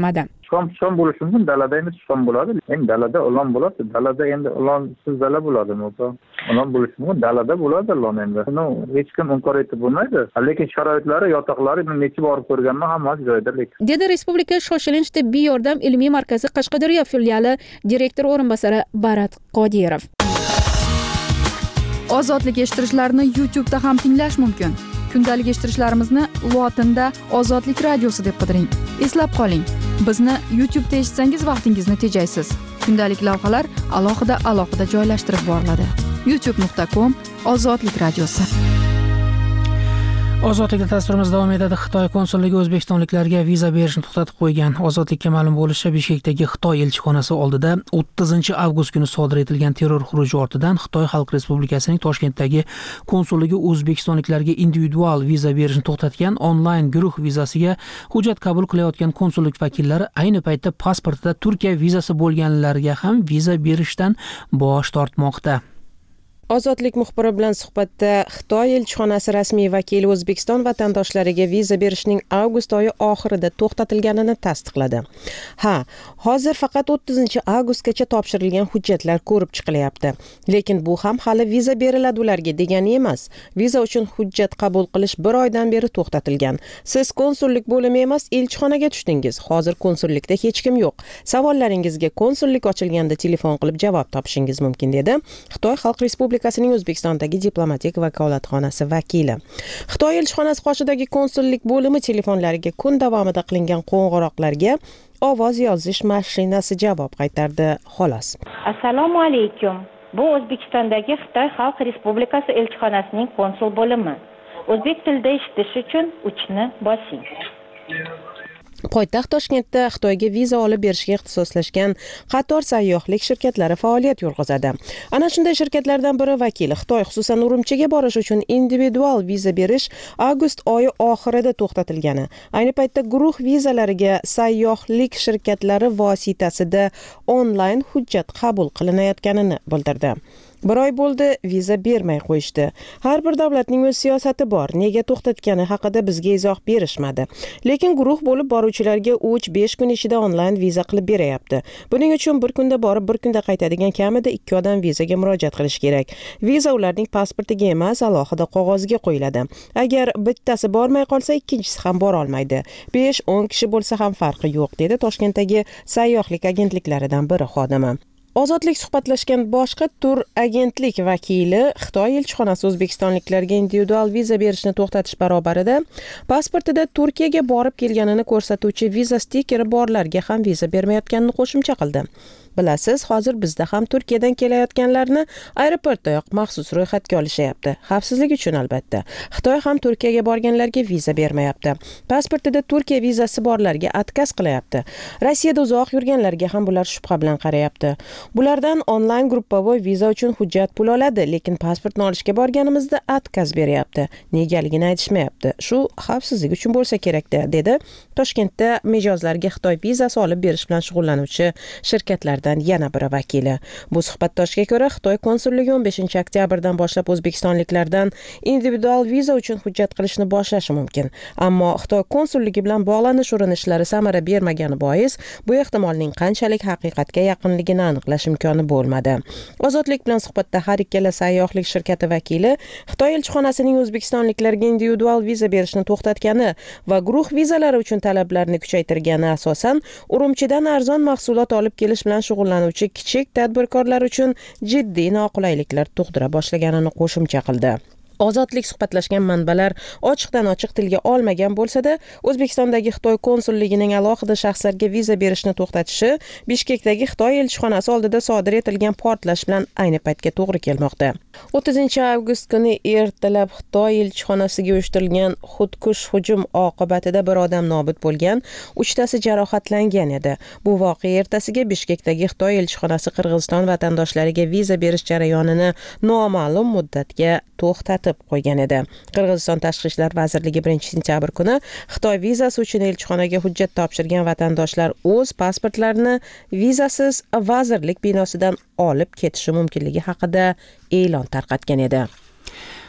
Sichqon sichqon bo'lishi mumkin, dalada endi sichqon bo'ladi. Endi dalada ilon bo'ladi. Dalada endi ilonsiz dala bo'ladimi? Ilon bo'lishi mumkin, dalada bo'ladi ilon endi. Buni hech kim inkor etib bo'lmaydi. Lekin sharoitlari, yotoqlari men necha borib ko'rganman, hammasi joyida lekin. Dedi Respublika shoshilinch tibbiy yordam ilmiy markazi Qashqadaryo filiali direktor o'rinbosari Barat Qodirov. Ozodlik eshittirishlarni YouTube'da ham tinglash mumkin. Kundalik eshittirishlarimizni lotinda Ozodlik radiosi deb qidiring. Eslab qoling, bizni YouTube'da eshitsangiz vaqtingizni tejaysiz. Kundalik lavhalar alohida alohida joylashtirib boriladi. youtube nuqta com Ozodlik radiosi. Ozodlikda dasturimiz davom etadi. Xitoy konsulligi o'zbekistonliklarga viza berishni to'xtatib qo'ygan. Ozodlikka ma'lum bo'lishicha, Bishkekdagi Xitoy elchixonasi oldida o'ttizinchi avgust kuni sodir etilgan terror xuruji ortidan Xitoy Xalq Respublikasining Toshkentdagi konsulligi o'zbekistonliklarga individual viza berishni to'xtatgan. Onlayn guruh vizasiga hujjat qabul qilayotgan konsullik vakillari ayni paytda pasportida Turkiya vizasi bo'lganlarga ham viza berishdan bosh tortmoqda. Ozodlik muxbiri bilan suhbatda Xitoy elchixonasi rasmiy vakili O'zbekiston vatandoshlariga viza berishning avgust oyi oxirida to'xtatilganini tasdiqladi. Ha, hozir faqat o'ttizinchi avgustgacha topshirilgan hujjatlar ko'rib chiqilyapti. Lekin bu ham hali viza beriladi ularga degani emas. Viza uchun hujjat qabul qilish bir oydan beri to'xtatilgan. Siz konsullik bo'limi emas, elchixonaga tushdingiz. Hozir konsullikda hech kim yo'q. Savollaringizga konsullik ochilganda telefon qilib javob topishingiz mumkin, dedi Xitoy Xalq Respublikasi O'zbekistondagi diplomatik vakolatxonasi vakili. Xitoy elchixonasi qoshidagi konsullik bo'limi telefonlariga kun davomida qilingan qo'ng'iroqlarga ovoz yozish mashinasi javob qaytardi, xolos. Assalomu alaykum. Bu O'zbekistondagi Xitoy Xalq Respublikasi elchixonasining konsul bo'limi. O'zbek tilida eshitish uchun uchni bosing. Poytaxt Toshkentda Xitoyga viza olib berishga ixtisoslashgan qator sayyohlik shirkatlari faoliyat yurg'izadi. Ana shunday shirkatlardan biri vakili Xitoy, xususan Urumchiga borish uchun individual viza berish avgust oyi oxirida to'xtatilgani, ayni paytda guruh vizalariga sayyohlik shirkatlari vositasida onlayn hujjat qabul qilinayotganini bildirdi. Bir oy bo'ldi, viza bermay qo'yishdi. Har bir davlatning o'z siyosati bor. Nega to'xtatgani haqida bizga izoh berishmadi. Lekin guruh bo'lib boruvchilarga uch besh kun ichida onlayn viza qilib berayapti. Buning uchun bir kunda borib, bir kunda qaytadigan kamida ikki odam vizaga murojaat qilish kerak. Viza ularning pasportiga emas, alohida qog'ozga qo'yiladi. Agar bittasi bormay qolsa, ikkinchisi ham bora olmaydi. besh o'n kishi bo'lsa ham farqi yo'q, dedi Toshkentdagi sayyohlik agentliklaridan biri xodimi. Ozodlik suhbatlashgan boshqa tur agentlik vakili Xitoy elchixonasi o'zbekistonliklarga individual viza berishni to'xtatish barobarida pasportida Turkiyaga borib kelganini ko'rsatuvchi viza stikeri borlarga ham viza bermayotganini qo'shimcha qildi. Bilasiz, hozir bizda ham Turkiyadan kelayotganlarni aeroportdayoq maxsus ro'yxatga olishyapti. Xavfsizlik uchun albatta. Xitoy ham Turkiyaga borganlarga viza bermayapti. Pasportida Turkiya vizasi borlarga отказ qilyapti. Rossiyada uzoq yurganlarga ham bular shubha bilan qarayapti. Bulardan onlayn gruppovoy viza uchun hujjat pul oladi, lekin pasportni olishga borganimizda отказ beryapti. Negaligini aytishmayapti. Shu xavfsizlik uchun bo'lsa kerak-da, dedi Toshkentda mijozlarga Xitoy vizasi olib berish bilan shug'ullanuvchi shirkatlardan yana biri vakili. Bu suhbatdoshga ko'ra, Xitoy konsulligi o'n beshinchi oktyabrdan boshlab o'zbekistonliklardan individual viza uchun hujjat qilishni boshlashi mumkin. Ammo Xitoy konsulligi bilan bog'lanish urinishlari samara bermagani bois, bu ehtimolning qanchalik haqiqatga yaqinligini aniqlash imkoni bo'lmadi. Ozodlik bilan suhbatda har ikkala sayyohlik shirkati vakili Xitoy elchixonasining o'zbekistonliklarga individual viza berishni to'xtatgani va guruh vizalari uchun talablarni kuchaytirgani asosan Urumchidan arzon mahsulot olib kelish bilan shug'ullanuvchi kichik tadbirkorlar uchun jiddiy noqulayliklar tug'dira boshlaganini qo'shimcha qildi. Ozodlik suhbatlashgan manbalar ochiqdan ochiq tilga olmagan bo'lsa-da, O'zbekistondagi Xitoy konsulligining alohida shaxslarga viza berishni to'xtatishi Bishkekdagi Xitoy elchixonasi oldida sodir etilgan portlash bilan ayni paytga to'g'ri kelmoqda. o'ttizinchi avgust kuni ertalab Xitoy elchixonasiga uyushtirilgan xudkush hujum oqibatida bir odam nobud bo'lgan, uchtasi jarohatlangan edi. Bu voqea ertasiga Bishkekdagi Xitoy elchixonasi Qirg'iziston vatandoshlariga viza berish jarayonini noma'lum muddatga to'xtatdi qo'ygan edi. Qirg'iziston Tashqi ishlar vazirligi birinchi sentyabr kuni Xitoy vizasi uchun elchixonaga hujjat topshirgan vatandoshlar o'z pasportlarini vizasiz vazirlik binosidan olib ketishi mumkinligi haqida e'lon tarqatgan edi.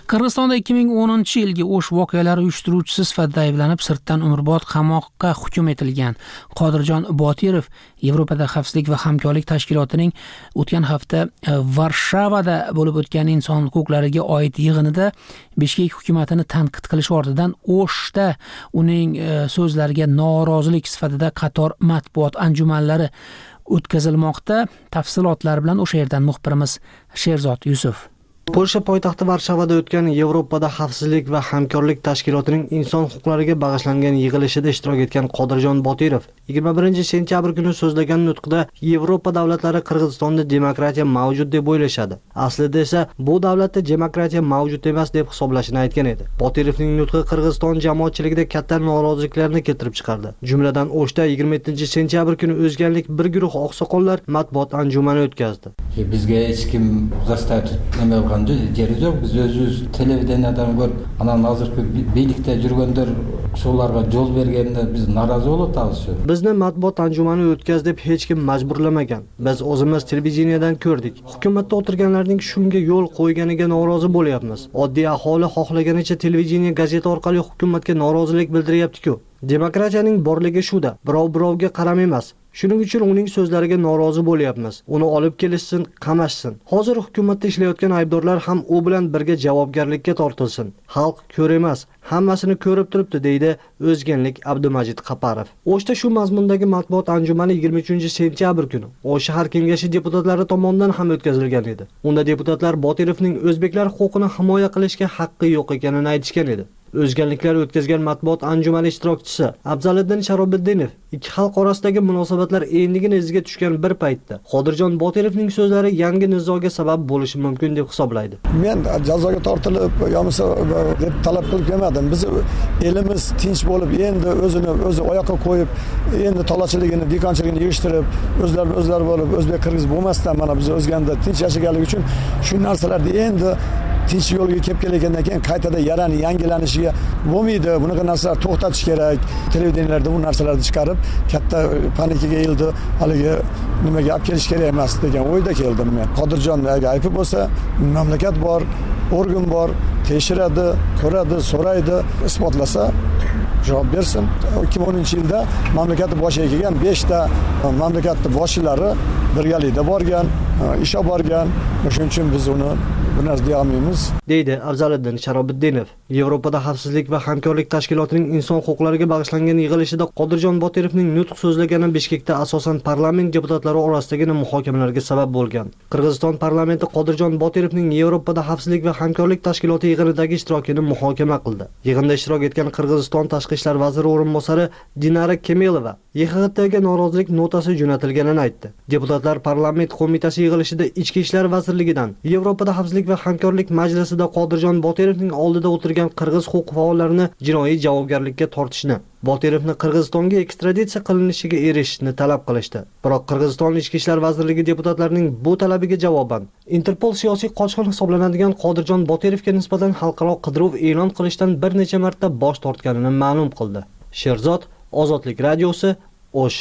Qirg'izistonda ikki ming o'ninchi yilgi O'sh voqealari uyushtiruvchisi sifatida ayblanib, sirtdan umrbod qamoqqa hukm etilgan Qodirjon Botirov Yevropada xavfsizlik va hamkorlik tashkilotining o'tgan hafta Varshavada bo'lib o'tgan inson huquqlariga oid yig'inida Bishkek hukumatini tanqid qilish ortidan O'shda uning so'zlariga norozilik sifatida qator matbuot anjumanlari o'tkazilmoqda. Tafsilotlar bilan o'sha yerdan muxbirimiz Sherzod Yusuf. Polsha poytaxti Varshavada o'tgan Yevropada xavfsizlik va hamkorlik tashkilotining inson huquqlariga bag'ishlangan yig'ilishida ishtirok etgan Qodirjon Botirov yigirma birinchi sentyabr kuni so'zlagan nutqida Yevropa davlatlari Qirg'izistonda demokratiya mavjud deb o'ylashadi. Aslida esa bu davlatda demokratiya mavjud emas deb hisoblashini aytgan edi. Botirovning nutqi Qirg'iziston jamoatchiligida katta noroziliklarni keltirib chiqardi. Jumladan O'shda yigirma yettinchi sentyabr kuni o'zganlik bir guruh oqsoqollar matbuot anjumani o'tkazdi. Bizga hech kim zastavit nima jeri yo'q. Biz o'zimiz televideniyadan ko'rib, ana hozirgi beylikda yurganlar shularga yo'l berganda biz norozi bo'lamiz. Bizni matbuot anjumani o'tkaz deb hech kim majburlamagan. Biz o'zimiz televideniyadan ko'rdik. Hukumatda o'tirganlarning shunga yo'l qo'yganiga norozi bo'lyapmiz. Oddiy aholi xohlaganicha televideniya, gazeta orqali hukumatga norozilik bildiryapti-ku. Demokratiyaning borligi shuda. Birov birovga qaram emas. Shuning uchun uning so'zlariga norozi bo'lyapmiz. Uni olib kelishsin, qamashsin. Hozir hukumatda ishlayotgan aybdorlar ham u bilan birga javobgarlikka tortilsin. Xalq ko'r emas, hammasini ko'rib turibdi, deydi O'zganlik Abdumajid Qaparov. O'shda shu mazmundagi matbuot anjumani yigirma uchinchi sentyabr kuni O'sh shahar kengashi deputatlari tomonidan ham o'tkazilgan edi. Unda deputatlar Botirovning o'zbeklar huquqini himoya qilishga haqqi yo'q ekanini aytishgan edi. O'zganliklar o'tkazgan matbuot anjumani ishtirokchisi Abzaliddin Sharobiddinov ikki xalq orasidagi munosabatlar endigina iziga tushgan bir paytda Qodirjon Botirovning so'zlari yangi nizoga sabab bo'lishi mumkin deb hisoblaydi. Men jazoga tortilib yo'msa deb talab qilib kelmadim. Biz elimiz tinch bo'lib, endi o'zini o'zi oyoqqa qo'yib, endi tolachiligini, dikonchiligini yig'ishtirib, o'zlarini o'zlari bo'lib, o'zbek qirg'iz bo'lmasdan mana biz o'zganda tinch yashaganlik uchun shu narsalarni endi tinch yo'lga kelib kelgandan keyin qaytada yarani yangilanishiga bo'lmaydi. Bunaqa narsalar to'xtatish kerak. Televideniyalarda bu narsalarni chiqarib katta panikaga eldi. Haligi nimaga olib kelish kerak emas degan o'yda keldim men. Qodirjon agar aybi bo'lsa, mamlakat bor, organ bor, tekshiradi, ko'radi, so'raydi, isbotlasa javob bersin. ikki ming o'ninchi yilda mamlakatni boshiga kelgan besh ta mamlakatni boshchilari birgalikda borgan, ish olib borgan. Shuning uchun biz uni bu narsa deya olmaymiz, deydi Abzaliddin Sharobiddinov. Yevropada xavfsizlik va hamkorlik tashkilotining inson huquqlariga bag'ishlangan yig'ilishida Qodirjon Botirovning nutq so'zlagani Bishkekda asosan parlament deputatlari orasidagi muhokamalarga sabab bo'lgan. Qirg'iziston parlamenti Qodirjon Botirovning Yevropada xavfsizlik va hamkorlik tashkiloti yig'inidagi ishtirokini muhokama qildi. Yig'inda ishtirok etgan Qirg'iziston tashqi ishlar vaziri o'rinbosari Dinara Kemelova Y X T ga norozilik notasi jo'natilganini aytdi. Deputatlar parlament qo'mitasi yig'ilishida Ichki ishlar vazirligidan Yevropada xavfsizlik va hamkorlik majlisida Qodirjon Botirovning oldida o'tirgan qirg'iz huquq faollarini jinoiy javobgarlikka tortishni, Botirovni Qirg'izistonga ekstraditsiya qilinishiga erishishni talab qilishdi. Biroq Qirg'iziston Ichki ishlar vazirligi deputatlarining bu talabiga javoban Interpol siyosiy qochqin hisoblanadigan Qodirjon Botirovga nisbatan xalqaro qidiruv e'lon qilishdan bir necha marta bosh tortganini ma'lum qildi. Sherzod, Ozodlik radiosi, O'sh.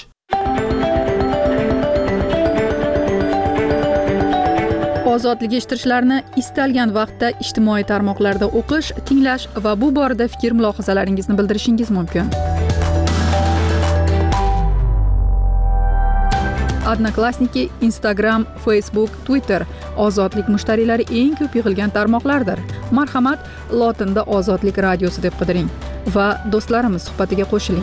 Ozodlik eshittirishlarni istalgan vaqtda ijtimoiy tarmoqlarda o'qish, tinglash va bu borada fikr mulohazalaringizni bildirishingiz mumkin. Odnoklassniki, Instagram, Facebook, Twitter Ozodlik mushtariylari eng ko'p yig'ilgan tarmoqlardir. Marhamat, lotinda Ozodlik radiosi deb qidiring va do'stlarimiz suhbatiga qo'shiling.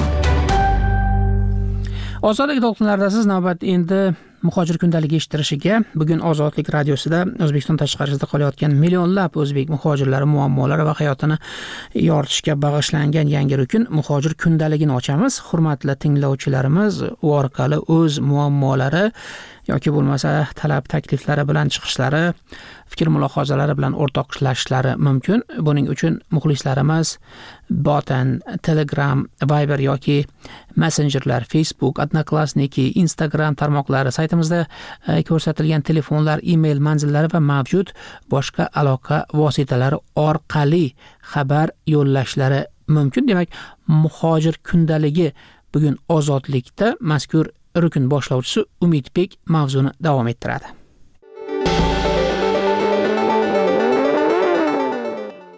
Ozodlik to'lqinlarida siz navbat endi muhojir kundaligi eshittirishiga. Bugun Ozodlik radiosida O'zbekiston tashqarisida qolayotgan millionlab o'zbek muhojirlari muammolari va hayotini yoritishga bag'ishlangan yangi rukun muhojir kundaligini ochamiz. Hurmatli tinglovchilarimiz, u orqali o'z muammolari yoki bo'lmasa talab takliflari bilan chiqishlari, fikr mulohazalari bilan o'rtoqlashishlari mumkin. Buning uchun muxlislarimiz Botan, Telegram, Viber yoki Messengerlar, Facebook, Odnoklassniki, Instagram tarmoqlari, saytimizda ko'rsatilgan telefonlar, email manzillari va mavjud boshqa aloqa vositalari orqali xabar yo'llashlari mumkin. Demak, muhojir kundaligi bugun Ozodlikda mazkur rukun boshlovchisi Umidbek mavzuni davom ettiradi.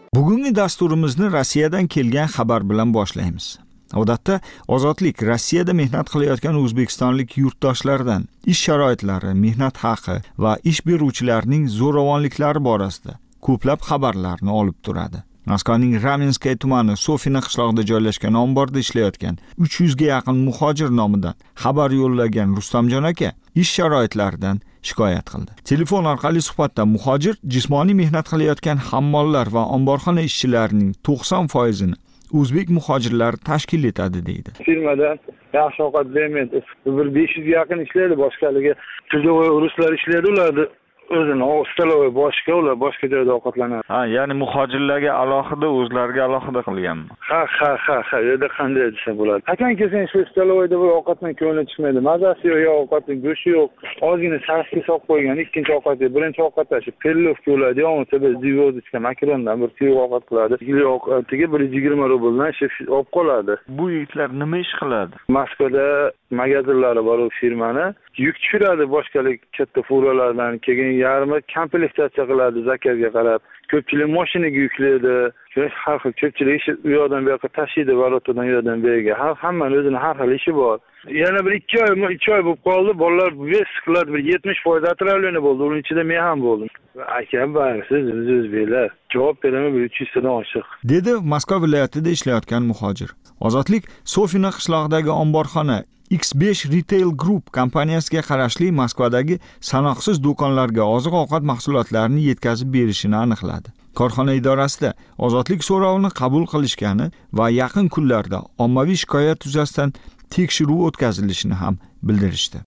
Bugungi dasturimizni Rossiyadan kelgan xabar bilan boshlaymiz. Odatda Ozodlik Rossiyada mehnat qilayotgan o'zbekistonlik yurtdoshlardan ish sharoitlari, mehnat haqi va ish beruvchilarning zo'ravonliklari borasida ko'plab xabarlarni olib turadi. Moskvaning Ramenskaya tumani Sofina qishlog'ida joylashgan omborda ishlayotgan uch yuz ga yaqin muhojir nomidan xabar yo'llagan Rustamjon aka ish sharoitlaridan shikoyat qildi. Telefon orqali suhbatda muhojir jismoniy mehnat qilayotgan hammollar va omborxona ishchilarining to'qson foizini o'zbek muhojirlar tashkil etadi deydi. Firmada yaxshi ovqat bermaydi. Bir besh yuz ga yaqin ishlaydi, boshqaligi tuzavoy ruslar ishlaydi, ularni o'zini ostalovoy boshqa, ular boshqa joyda ovqatlanadi. Ha, ya'ni muhojirlarga alohida, o'zlariga alohida qilganmi? Ha, ha, ha, ha, yerda qanday desa bo'ladi. Qachon kelsang shu ostalovoyda bir ovqatdan ko'ngli chiqmaydi. Mazasi yo'q, yo ovqatning go'shti yo'q. Ozgina sarski solib qo'ygan, ikkinchi ovqatga, birinchi ovqatda shu pellovka bo'ladi, yo'qsa biz divodishga makarondan bir suyuq ovqat qiladi. Gili ovqatiga bir yuz yigirma rubldan shu olib qoladi. Bu yigitlar nima ish qiladi? Moskvada magazinlari bor u firmani. Yuk tushiradi boshqalik katta furalardan, keyin yarmi komplektatsiya qiladi zakazga qarab. Ko'pchilik mashinaga yuklaydi. Har xil ko'pchilik ish u yoqdan bu yoqqa tashiydi, varotadan u yoqdan bu yerga. Har hammaning o'zining har xil ishi bor. Yana bir ikki oy, uch oy bo'lib qoldi. Bolalar bes qiladi, bir yetmish foiz отравление bo'ldi. Uning ichida men ham bo'ldim. Aka, barisiz o'zbeklar. Javob beraman, bir uch yuz tadan oshiq. Dedi Moskva viloyatida ishlayotgan muhojir. Ozodlik Sofina qishlog'idagi omborxona X besh Retail Group kompaniyasiga qarashli Moskvadagi sanoqsiz do'konlarga oziq-ovqat mahsulotlarini yetkazib berishini aniqladi. Korxona idorasida ozodlik so'rovini qabul qilishgani va yaqin kunlarda ommaviy shikoyat yuzasidan tekshiruv o'tkazilishini ham bildirishdi.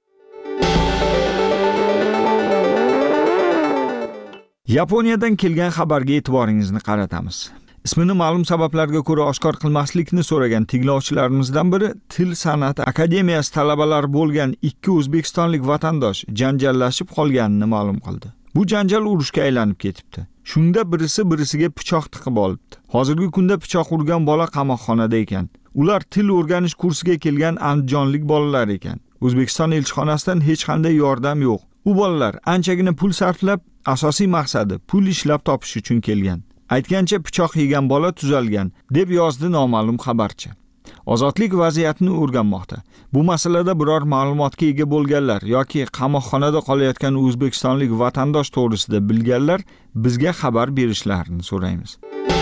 Yaponiyadan kelgan xabarga e'tiboringizni qaratamiz. Ismini ma'lum sabablarga ko'ra oshkor qilmaslikni so'ragan tinglovchilarimizdan biri Til san'ati akademiyasi talabalari bo'lgan ikki o'zbekistonlik vatandosh janjallashib qolganini ma'lum qildi. Bu janjal urushga aylanib ketibdi. Shunda birisi birisiga pichoq tiqib olibdi. Hozirgi kunda pichoq urgan bola qamoqxonada ekan. Ular til o'rganish kursiga kelgan andijonlik bolalar ekan. O'zbekiston elchixonasidan hech qanday yordam yo'q. U bolalar anchagina pul sarflab, asosiy maqsadi pul ishlab topish uchun kelgan. Aytgancha pichoq yegan bola tuzalgan, deb yozdi noma'lum xabarchi. Ozodlik vaziyatni o'rganmoqda. Bu masalada biror ma'lumotga ega bo'lganlar yoki qamoqxonada qolayotgan o'zbekistonlik vatandosh to'g'risida bilganlar bizga xabar berishlarini so'raymiz.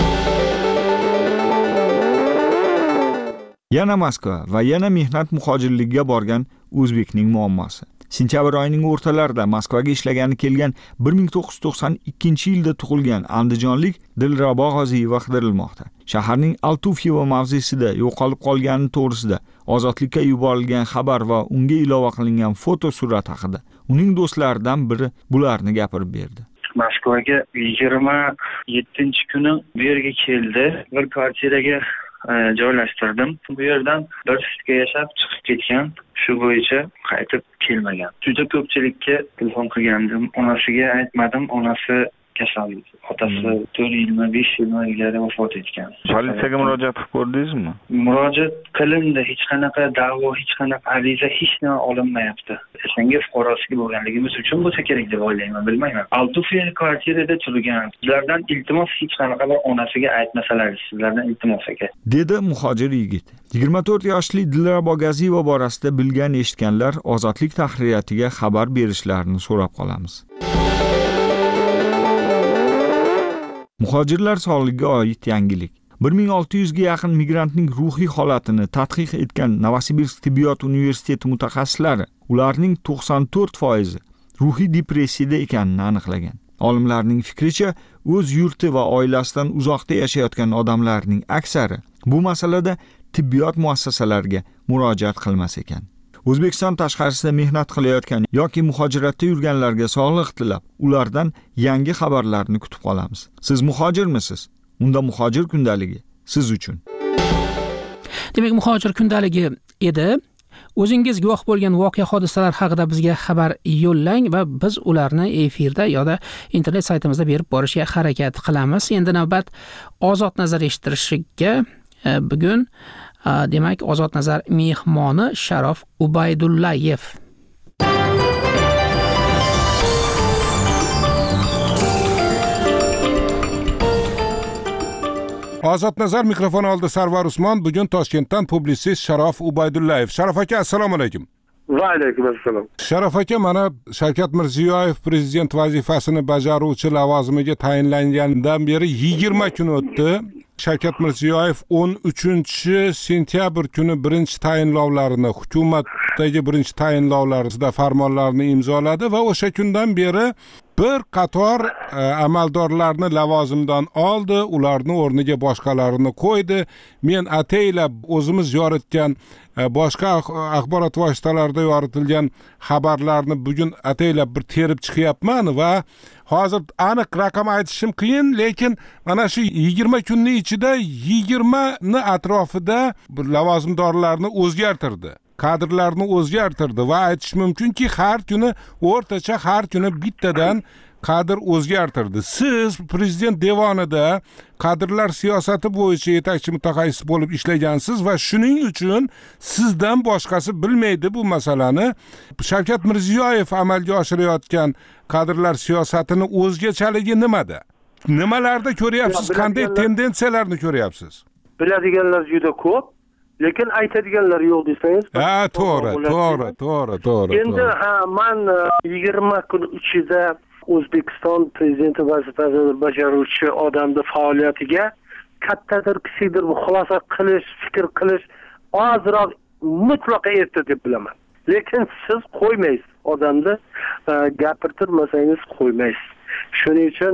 Yana Moskva va yana mehnat muhojirligiga borgan o'zbekning muammosi. Sentyabr oyining o'rtalarida Moskvaga ishlagani kelgan bir ming to'qqiz yuz to'qson ikkinchi yilda tug'ilgan andijonlik Dilrabo G'oziyeva qidirilmoqda. Shaharning Altufyevo mavzesida yo'qolib qolgani to'g'risida ozodlikka yuborilgan xabar va unga ilova qilingan foto surat haqida uning do'stlaridan biri bularni gapirib berdi. Moskvaga yigirma yettinchi kuni bu yerga keldi. Bir kvartiraga joylashtirdim. Bu yerdan bir sutka yashab chiqib ketgan. Shu bo'yicha qaytib kelmagan. Juda ko'pchilikka telefon qilgandim. Onasiga aytmadim. Onasi kasal. Otasi to'rt yilmi, besh yilmi ilgari vafot etgan. Politsiyaga murojaat qilib ko'rdingizmi? Murojaat qilindi. Hech qanaqa da'vo, hech qanaqa ariza hech nima olinmayapti. Senga fuqarosiga bo'lganligimiz uchun bo'lsa kerak deb o'ylayman, bilmayman. Altufye kvartirada turgan. Sizlardan iltimos hech qanaqa bir onasiga aytmasalar, sizlardan iltimos aka. Dedi muhojir yigit. yigirma to'rt yoshli Dilrabo G'oziyeva borasida bilgan eshitganlar Ozodlik tahririyatiga xabar berishlarini so'rab qolamiz. Muhojirlar sog'ligiga oid yangilik. bir ming olti yuz ga yaqin migrantning ruhiy holatini tadqiq etgan Novosibirsk tibbiyot universiteti mutaxassislari ularning to'qson to'rt foizi ruhiy depressiyada ekanini aniqlagan. Olimlarning fikricha, o'z yurti va oilasidan uzoqda yashayotgan odamlarning aksari bu masalada tibbiyot muassasalariga murojaat qilmas ekan. O'zbekiston tashqarisida mehnat qilayotgan yoki muhojiratda yurganlarga sog'liq tilab, ulardan yangi xabarlarni kutib qolamiz. Siz muhojirmisiz? Unda muhojir kundaligi siz uchun. Demak, muhojir kundaligi edi. O'zingiz guvoh bo'lgan voqea hodisalar haqida bizga xabar yo'llang va biz ularni efirda yoki internet saytimizda berib borishga harakat qilamiz. Endi navbat Ozod nazar eshittirishga. Bugun demak Ozod nazar mehmoni Sharof Ubaydullayev. Ozod nazar mikrofon oldi Sarvar Usmon. Bugun Toshkentdan publitsist Sharof Ubaydullayev. Sharof aka, assalomu alaykum. Va alaykum assalom. Sharof aka, mana Shavkat Mirziyoyev prezident vazifasini bajaruvchi lavozimiga tayinlangandan beri yigirma kun o'tdi. Shavkat Mirziyoyev o'n uchinchi sentyabr kuni birinchi tayinlovlarini, hukumatdagi birinchi tayinlovlarida farmonlarni imzoladi va o'sha kundan beri bir qator e, amaldorlarni lavozimdan oldi, ularni o'rniga boshqalarini qo'ydi. Men ataylab o'zimiz yoritgan e, boshqa axborot vositalarida yoritilgan xabarlarni bugun ataylab bir terib chiqyapman va hozir aniq raqam aytishim qiyin, lekin mana shu yigirma kunning ichida yigirma ni atrofida lavozimdorlarni o'zgartirdi. Kadrlarni o'zgartirdi va aytish mumkinki, har kuni o'rtacha har kuni bittadan kadr o'zgartirdi. Siz prezident devonida kadrlar siyosati bo'yicha yetakchi mutaxassis bo'lib ishlagansiz va shuning uchun sizdan boshqasi bilmaydi bu masalani. Shavkat Mirziyoyev amalga oshirayotgan kadrlar siyosatini o'zgachaligi nimada? Nimalarda ko'ryapsiz? Qanday tendensiyalarni ko'ryapsiz? Biladiganlar juda ko'p. Lekin aytadiganlar yo'q desangiz. Ha, to'g'ri, to'g'ri, to'g'ri, to'g'ri. Endi ha, men yigirma kun ichida O'zbekiston prezidenti vazifasini bajaruvchi odamning faoliyatiga kattadir kichikdir xulosa qilish, fikr qilish ozroq mutlaqo erta deb bilaman. Lekin siz qo'ymaysiz, odamni gapirtirmasangiz qo'ymaysiz. Shuning uchun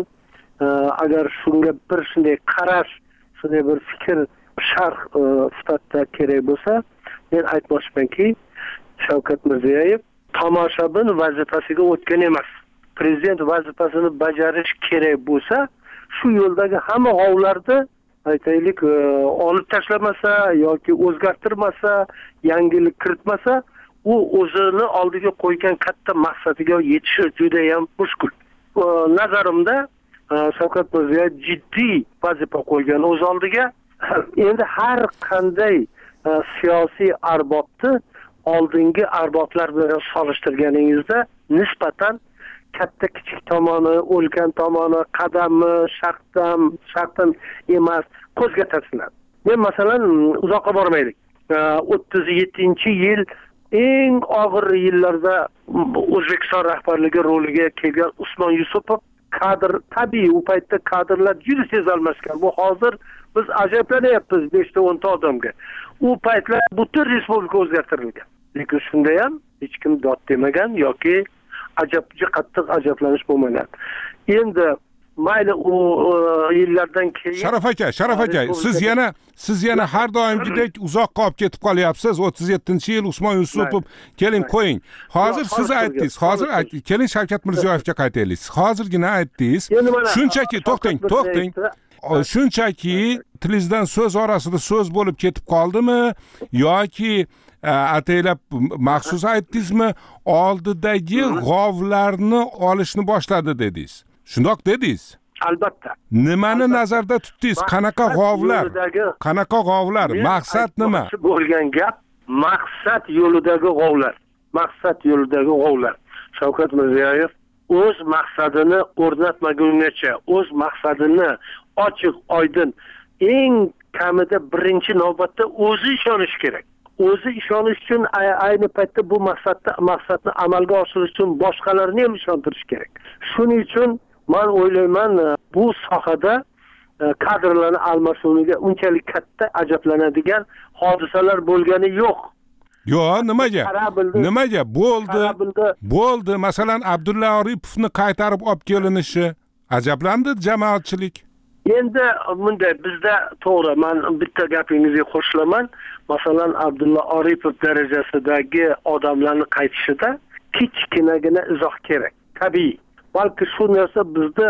agar shunga bir shunday qarash, shunday bir fikr sharh sifatida kerak bo'lsa, men aytmoqchimanki, Shavkat Mirziyoyev tomoshabin vazifasiga o'tgan emas. Prezident vazifasini bajarish kerak bo'lsa, shu yo'ldagi hamma g'ovlarni aytaylik olib tashlamasa yoki o'zgartirmasa, yangilik kiritmasa, u o'zini oldiga qo'ygan katta maqsadiga yetishi juda ham mushkul. Nazarimda Shavkat Mirziyoyev jiddiy vazifa qo'ygan o'z oldiga. Endi har qanday siyosiy arbobni oldingi arboblar bilan solishtirganingizda nisbatan katta kichik tomoni, o'lkan tomoni, qadami, shartdan, shartdan emas ko'zga tashlanadi. Men masalan uzoqqa bormaylik. o'ttiz yettinchi yil eng og'ir yillarda O'zbekiston rahbarligi roliga kelgan Usmon Yusupov kadr, tabiiy u paytda kadrlar juda tez almashgan. Bu hozir biz ajablanyapmiz besh ta o'n ta odamga. U paytlar butun respublika o'zgartirilgan. Lekin shunda ham hech kim dod demagan yoki ajabga qattiq ajablanish bo'lmagan. Endi mayli u yillardan keyin Sharof aka, Sharof aka, siz yana siz yana har doimgidek uzoqqa olib ketib qolyapsiz. o'ttiz yettinchi yil Usmon Yusupov, keling qo'ying. Hozir siz aytdingiz, hozir keling Shavkat Mirziyoyevga qaytaylik. Hozirgina aytdingiz. Shunchaki to'xtang, to'xtang. Shunchaki tilingizdan so'z orasida so'z bo'lib ketib qoldimi yoki ataylab maxsus aytdingizmi, oldidagi g'ovlarni olishni boshladi dedingiz. Shundoq dedingiz? Albatta. Nimani nazarda tutdingiz? Qanaqa g'ovlar? Qanaqa g'ovlar? Maqsad nima? Bo'lgan gap maqsad yo'lidagi g'ovlar. Maqsad yo'lidagi g'ovlar. Shavkat Mirziyoyev o'z maqsadini o'rnatmaguncha, o'z maqsadini ochiq, oydin, eng kamida birinchi navbatda o'zi ishonish kerak. O'zi ishonish uchun ayni paytda bu maqsadni maqsadni amalga oshirish uchun boshqalarni ham ishontirish kerak. Shuning uchun men o'ylayman, bu sohada kadrlarni almashuviga unchalik katta ajablanadigan hodisalar bo'lgani yo'q. Yo'q, nimaga? Nimaga? Bo'ldi. Bo'ldi. Masalan, Abdulla Oripovni qaytarib olib kelinishi ajablandi jamoatchilik. Endi bunday bizda to'g'ri, men bitta gapingizga qo'shilaman. Masalan, Abdulla Oripov darajasidagi odamlarni qaytishida kichkinagina izoh kerak. Tabiiy. Balki shu narsa bizda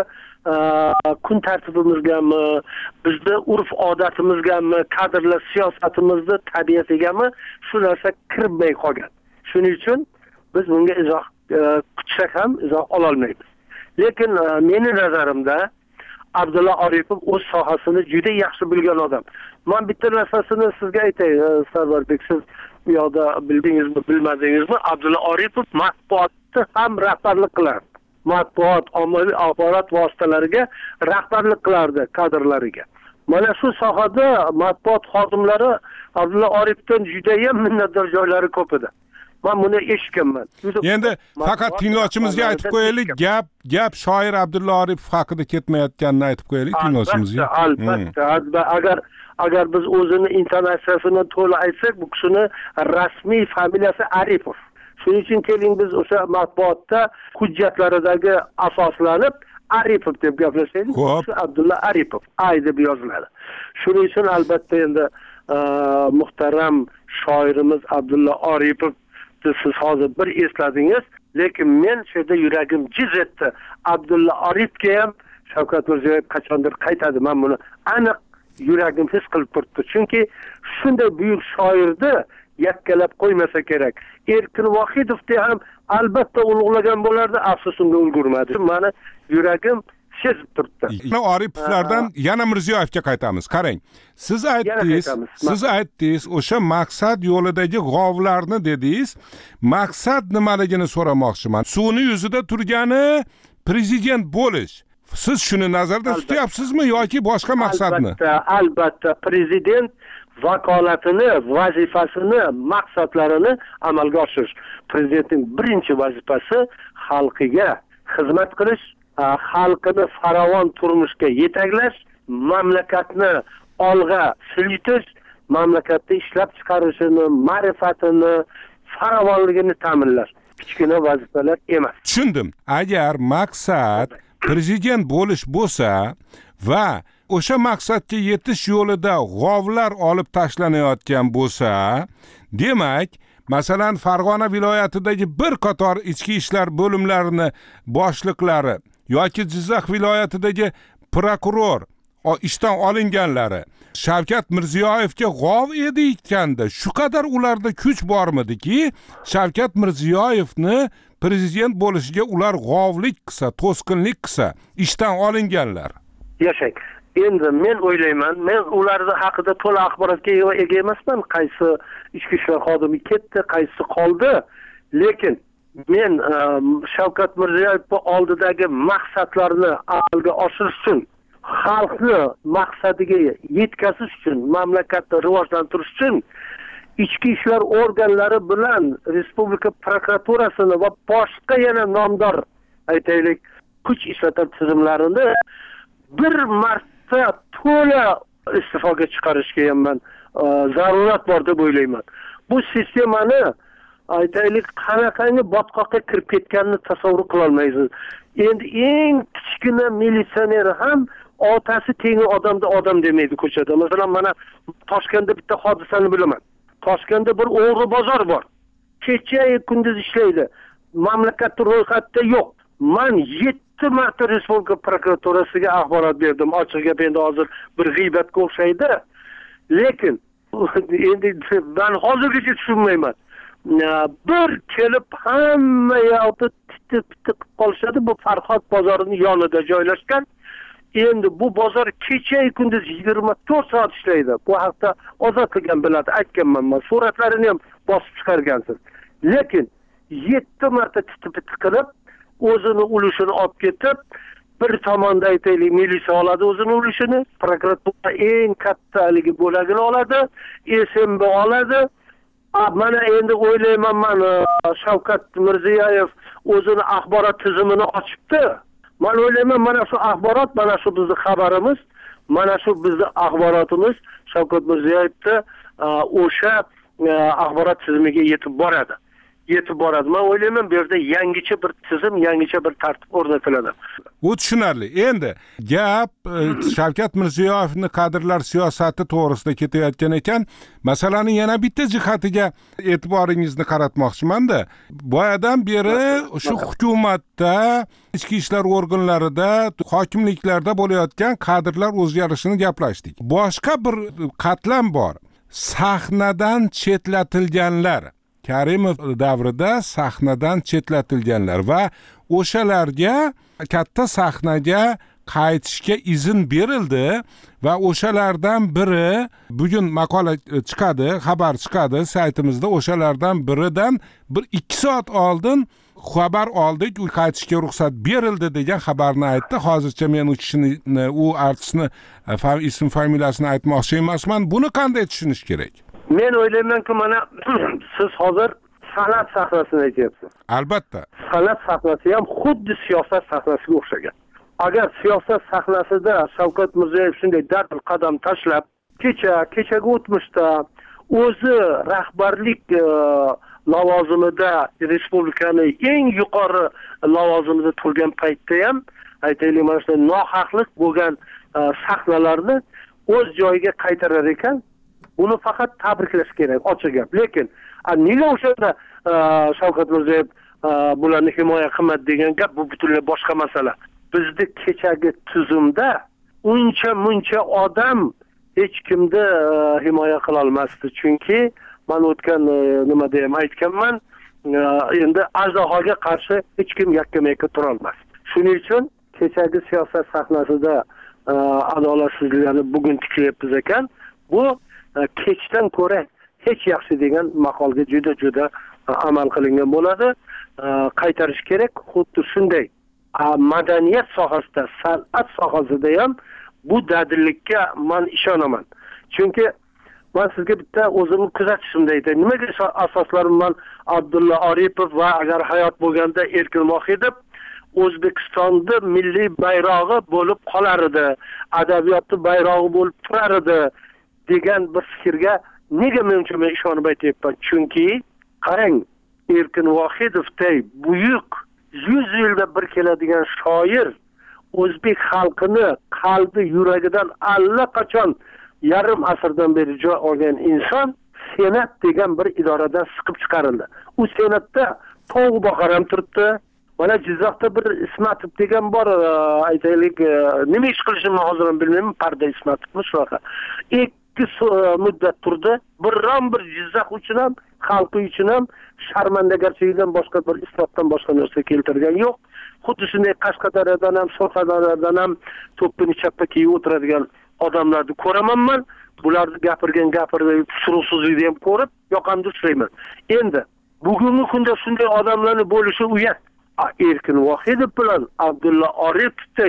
kun tartibimizgami, bizda urf odatimizgami, kadrlar siyosatimizda tabiatigami shu narsa kirmay qolgan. Shuning uchun biz bunga izoh kutsak ham izoh ola olmaymiz. Lekin meni nazarimda Abdulla Oripov o'z sohasini juda yaxshi bilgan odam. Men bitta narsasini sizga aytay, Sarvarbek, siz bu yoqda bildingizmi, bilmadingizmi, Abdulla Oripov matbuotni ham rahbarlik qilardi. Matbuot, ommaviy axborot vositalariga rahbarlik qilardi kadrlariga. mana shu sohada matbuot xodimlari Abdulla Oripdan judayam minnatdor joylari ko'p edi. Men buni eshitganman. Endi faqat tinglovchimizga aytib qo'yaylik, gap gap shoir Abdulla Oripov haqida ketmayotganini aytib qo'yaylik tinglovchimizga. Albatta, albatta. Agar agar biz o'zini intonatsiyasini to'la aytsak, bu kishini rasmiy familiyasi Aripov. Shuning uchun keling biz o'sha matbuotda hujjatlaridagi asoslanib Aripov deb gaplashaylik. Shu Abdulla Aripov ay deb yoziladi. Shuning uchun albatta endi muhtaram shoirimiz Abdulla Oripov siz hozir bir esladingiz, lekin men shu yerda yuragim jiz etdi. Abdulla Oripovga ham Shavkat Mirziyoyev qachondir qaytadi. Men buni aniq yuragim his qilib turibdi. Chunki shunday buyuk shoirni yakkalab qo'ymasa kerak. Erkin Vohidovni ham albatta ulug'lagan bo'lardi, afsus unga ulgurmadi. Meni yuragim sezib turibdi. Oripovlardan yana Mirziyoyevga qaytamiz. Qarang, siz aytdingiz, siz aytdingiz, o'sha maqsad yo'lidagi g'ovlarni dedingiz. Maqsad nimaligini so'ramoqchiman. Suvni yuzida turgani prezident bo'lish. Siz shuni nazarda tutyapsizmi yoki boshqa maqsadni? Albatta, albatta prezident vakolatini, vazifasini, maqsadlarini amalga oshirish. Prezidentning birinchi vazifasi xalqiga xizmat qilish, xalqini farovon turmushga yetaklash, mamlakatni olg'a siljish, mamlakatda ishlab chiqarishini, ma'rifatini, farovonligini ta'minlash. Kichkina vazifalar emas. Tushundim. Agar maqsad prezident bo'lish bo'lsa va o'sha maqsadga yetish yo'lida g'ovlar olib tashlanayotgan bo'lsa, demak, masalan, Farg'ona viloyatidagi bir qator ichki ishlar bo'limlarining boshliqlari yoki Jizzax viloyatidagi prokuror ishdan olinganlari Shavkat Mirziyoyevga g'ov edi ekanda, shu qadar ularda kuch bormidiki, Shavkat Mirziyoyevni prezident bo'lishiga ular g'ovlik qilsa, to'sqinlik qilsa, ishdan olinganlar. Yashang. Endi men o'ylayman, men ularni haqida to'la axborotga ega emasman. Qaysi ichki ishlar xodimi ketdi, qaysi qoldi. Lekin men Shavkat Mirziyoyev oldidagi maqsadlarni amalga oshirish uchun, xalqni maqsadiga yetkazish uchun, mamlakatni rivojlantirish uchun ichki ishlar organlari bilan respublika prokuraturasini va boshqa yana nomdor aytaylik kuch ishlatar tizimlarini bir marta to'la istifoga chiqarishga ham men zarurat bor deb o'ylayman. Bu sistemani aytaylik qanaqangi botqoqqa kirib ketganini tasavvur qila olmaysiz. Endi eng kichkina militsioner ham otasi tengi odamda odam demaydi ko'chada. Masalan, mana Toshkentda bitta hodisani bilaman. Toshkentda bir o'g'ri bozor bor. Kecha kunduz ishlaydi. Mamlakatda ro'yxatda yo'q. Men yetti marta respublika prokuraturasiga axborot berdim. Ochiq gap endi hozir bir g'iybatga o'xshaydi. Lekin endi men hozirgacha tushunmayman. Bir kelib hamma yoqda titib qolishadi. Bu Farhod bozorining yonida joylashgan. Endi bu bozor kecha kunduz yigirma to'rt soat ishlaydi. Bu haqda ozodlikdan biladi, aytganman men. Suratlarini ham bosib chiqargansiz. Lekin yetti marta titib qilib o'zini ulushini olib ketib, bir tomonda aytaylik militsiya oladi o'zini ulushini, prokuratura eng kattaligi bo'lagini oladi, S M B oladi. Mana endi o'ylayman, mana Shavkat Mirziyoyev o'zini axborot tizimini ochibdi. Men o'ylayman, mana shu axborot, mana shu bizning xabarimiz, mana shu bizning axborotimiz Shavkat Mirziyoyevda o'sha axborot tizimiga yetib boradi. Yetib boradi. Men o'ylayman, bu yerda yangicha bir tizim, yangicha bir tartib o'rnatiladi. Bu tushunarli. Endi gap Shavkat Mirziyoyevning kadrlar siyosati to'g'risida ketayotgan ekan, masalaning yana bitta jihatiga e'tiboringizni qaratmoqchiman-da. Boyadan beri shu hukumatda, ichki ishlar organlarida, hokimliklarda bo'layotgan kadrlar o'zgarishini gaplashdik. Boshqa bir qatlam bor. Sahnadan chetlatilganlar. Karimov davrida sahnadan chetlatilganlar va o'shalarga katta sahnaga qaytishga izn berildi va o'shalardan biri bugun maqola chiqadi, xabar chiqadi saytimizda, o'shalardan biridan bir ikki soat oldin xabar oldik, u qaytishga ruxsat berildi degan xabarni aytdi. Hozircha men u kishini, u artistni ism familiyasini aytmoqchi emasman. Buni qanday tushunish kerak? Men o'ylaymanki, mana siz hozir san'at sahnasini aytyapsiz. Albatta. San'at sahnasi ham xuddi siyosat sahnasiga o'xshagan. Agar siyosat sahnasida Shavkat Mirziyoyev shunday dadil qadam tashlab, kecha, kechaga o'tmishda o'zi rahbarlik lavozimida, respublikani eng yuqori lavozimida turgan paytda ham aytaylik, mana shunday nohaqlik bo'lgan sahnalarni o'z joyiga qaytarar ekan, buni faqat tabriklash kerak, ochiq gap. Lekin nega o'shanda Shavkat Mirziyoyev bularni himoya qilmadi degan gap, bu butunlay boshqa masala. Bizning kechagi tuzumda uncha muncha odam hech kimni himoya qila olmasdi, chunki men o'tgan nimada ham aytganman, endi ajdahoga qarshi hech kim yakkama-yakka tura olmas. Shuning uchun kechagi siyosat sahnasida adolatsizliklarni bugun tiklayapmiz ekan, bu kechdan ko'ra hech yaxshi degan maqolga juda juda amal qilingan bo'ladi. Qaytarish kerak. Xuddi shunday madaniyat sohasida, san'at sohasida ham bu dadillikka men ishonaman. Chunki men sizga bitta o'zimni kuzatishimda aytaman. Nimaga asoslarim men Abdulla Aripov va agar hayot bo'lganda Erkin Vohidov O'zbekistonda milliy bayrog'i bo'lib qolar edi, adabiyotning bayrog'i bo'lib turar edi degan bir fikrga nega men uchun men ishonib aytyapman? Chunki qarang, Erkin Vohidovday buyuk yuz yilda bir keladigan shoir o'zbek xalqini qalbi yuragidan allaqachon yarim asrdan beri joy olgan inson Senat degan bir idoradan siqib chiqarildi. U Senatda tog' boqar ham turibdi. Mana Jizzaxda bir Ismatov degan bor, aytaylik, nima ish qilishini hozir ham bilmayman, Parda Ismatovmi shunaqa. ikki muddat turdi. Biron bir Jizzax uchun ham, xalqi uchun ham sharmandagarchilikdan boshqa bir islohdan boshqa narsa keltirgan yo'q. Xuddi shunday Qashqadaryodan ham, Surxondaryodan ham to'ppini chappa kiyib o'tiradigan odamlarni ko'raman men. Bularni gapirgan gapirgan suruvsizlikni ham ko'rib, yoqamda ushlayman. Endi bugungi kunda shunday odamlarning bo'lishi uyat. Erkin Vohidov bilan Abdulla Oripovday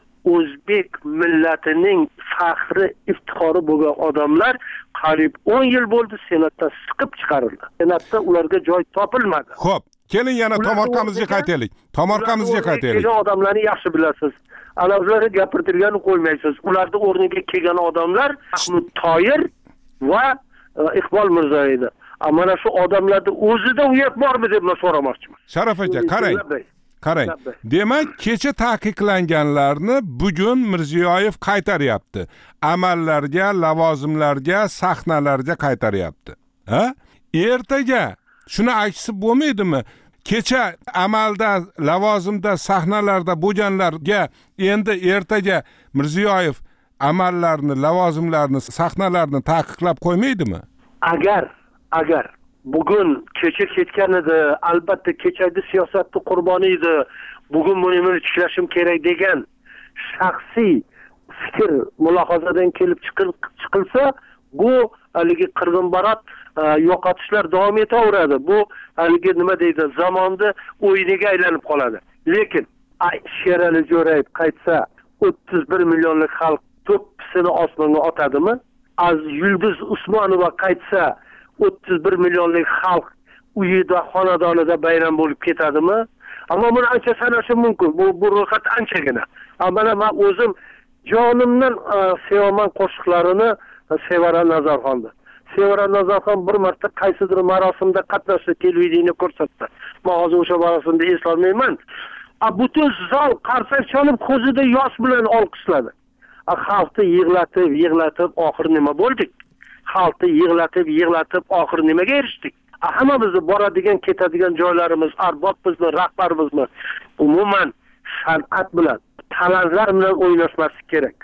o'zbek millatining faxri, iftixori bo'lgan odamlar qariyb o'n yil bo'ldi Senatdan siqib chiqarildi. Senatda ularga joy topilmadi. Xo'p, keling yana tomorqamizga qaytaylik. Tomorqamizga qaytaylik. Kelgan odamlarni yaxshi bilasiz. Ana ularni gapirtirganini qo'ymaysiz. Ularning o'rniga kelgan odamlar Mahmud Toyir va Iqbol Mirzo edi. Mana shu odamlarda o'zida uyat bormi deb men so'ramoqchiman. Sharaf aka, qarang. Qarang. Demak, kecha taqiqlanganlarni bugun Mirziyoyev qaytaryapti. Amallarga, lavozimlarga, sahnalarga qaytaryapti. Ha? Ertaga shuni aksi bo'lmaydimi? Kecha amalda, lavozimda, sahnalarda bo'lganlarga endi ertaga Mirziyoyev amallarni, lavozimlarni, sahnalarni taqiqlab qo'ymaydimi? Agar agar bugun kecha ketgan edi, albatta kechagi siyosatning qurboni edi, bugun buni men tishlashim kerak degan shaxsiy fikr mulohazadan kelib chiqilsa, bu haligi qirg'inbarot yo'qotishlar davom etaveradi. Bu haligi nima deydi, zamonda o'yiniga aylanib qoladi. Lekin Sherali Jo'rayev qaytsa o'ttiz bir millionlik xalq to'ppisini osmonga otadimi? Az Yulduz Usmonova qaytsa o'ttiz bir millionlik xalq uyida, xonadonida bayram bo'lib ketadimi? Ammo buni ancha sanashim mumkin. Bu bu ro'yxat anchagina. Ammo men o'zim jonimdan sevaman qo'shiqlarini Sevara Nazarxonni. Sevara Nazarxon bir marta qaysidir marosimda qatnashdi, televideniyada ko'rsatdi. Men hozir o'sha marosimda eslolmayman. A butun zol qarsak chalib ko'zida yosh bilan olqishladi. A xalqni yig'latib, yig'latib oxir nima bo'ldik? Xalqni yig'latib, yig'latib oxir nimaga erishdik? Hammamizni boradigan, ketadigan joylarimiz, arbobimizmi, rahbarimizmi umuman san'at bilan, talantlar bilan o'ynashmaslik kerak.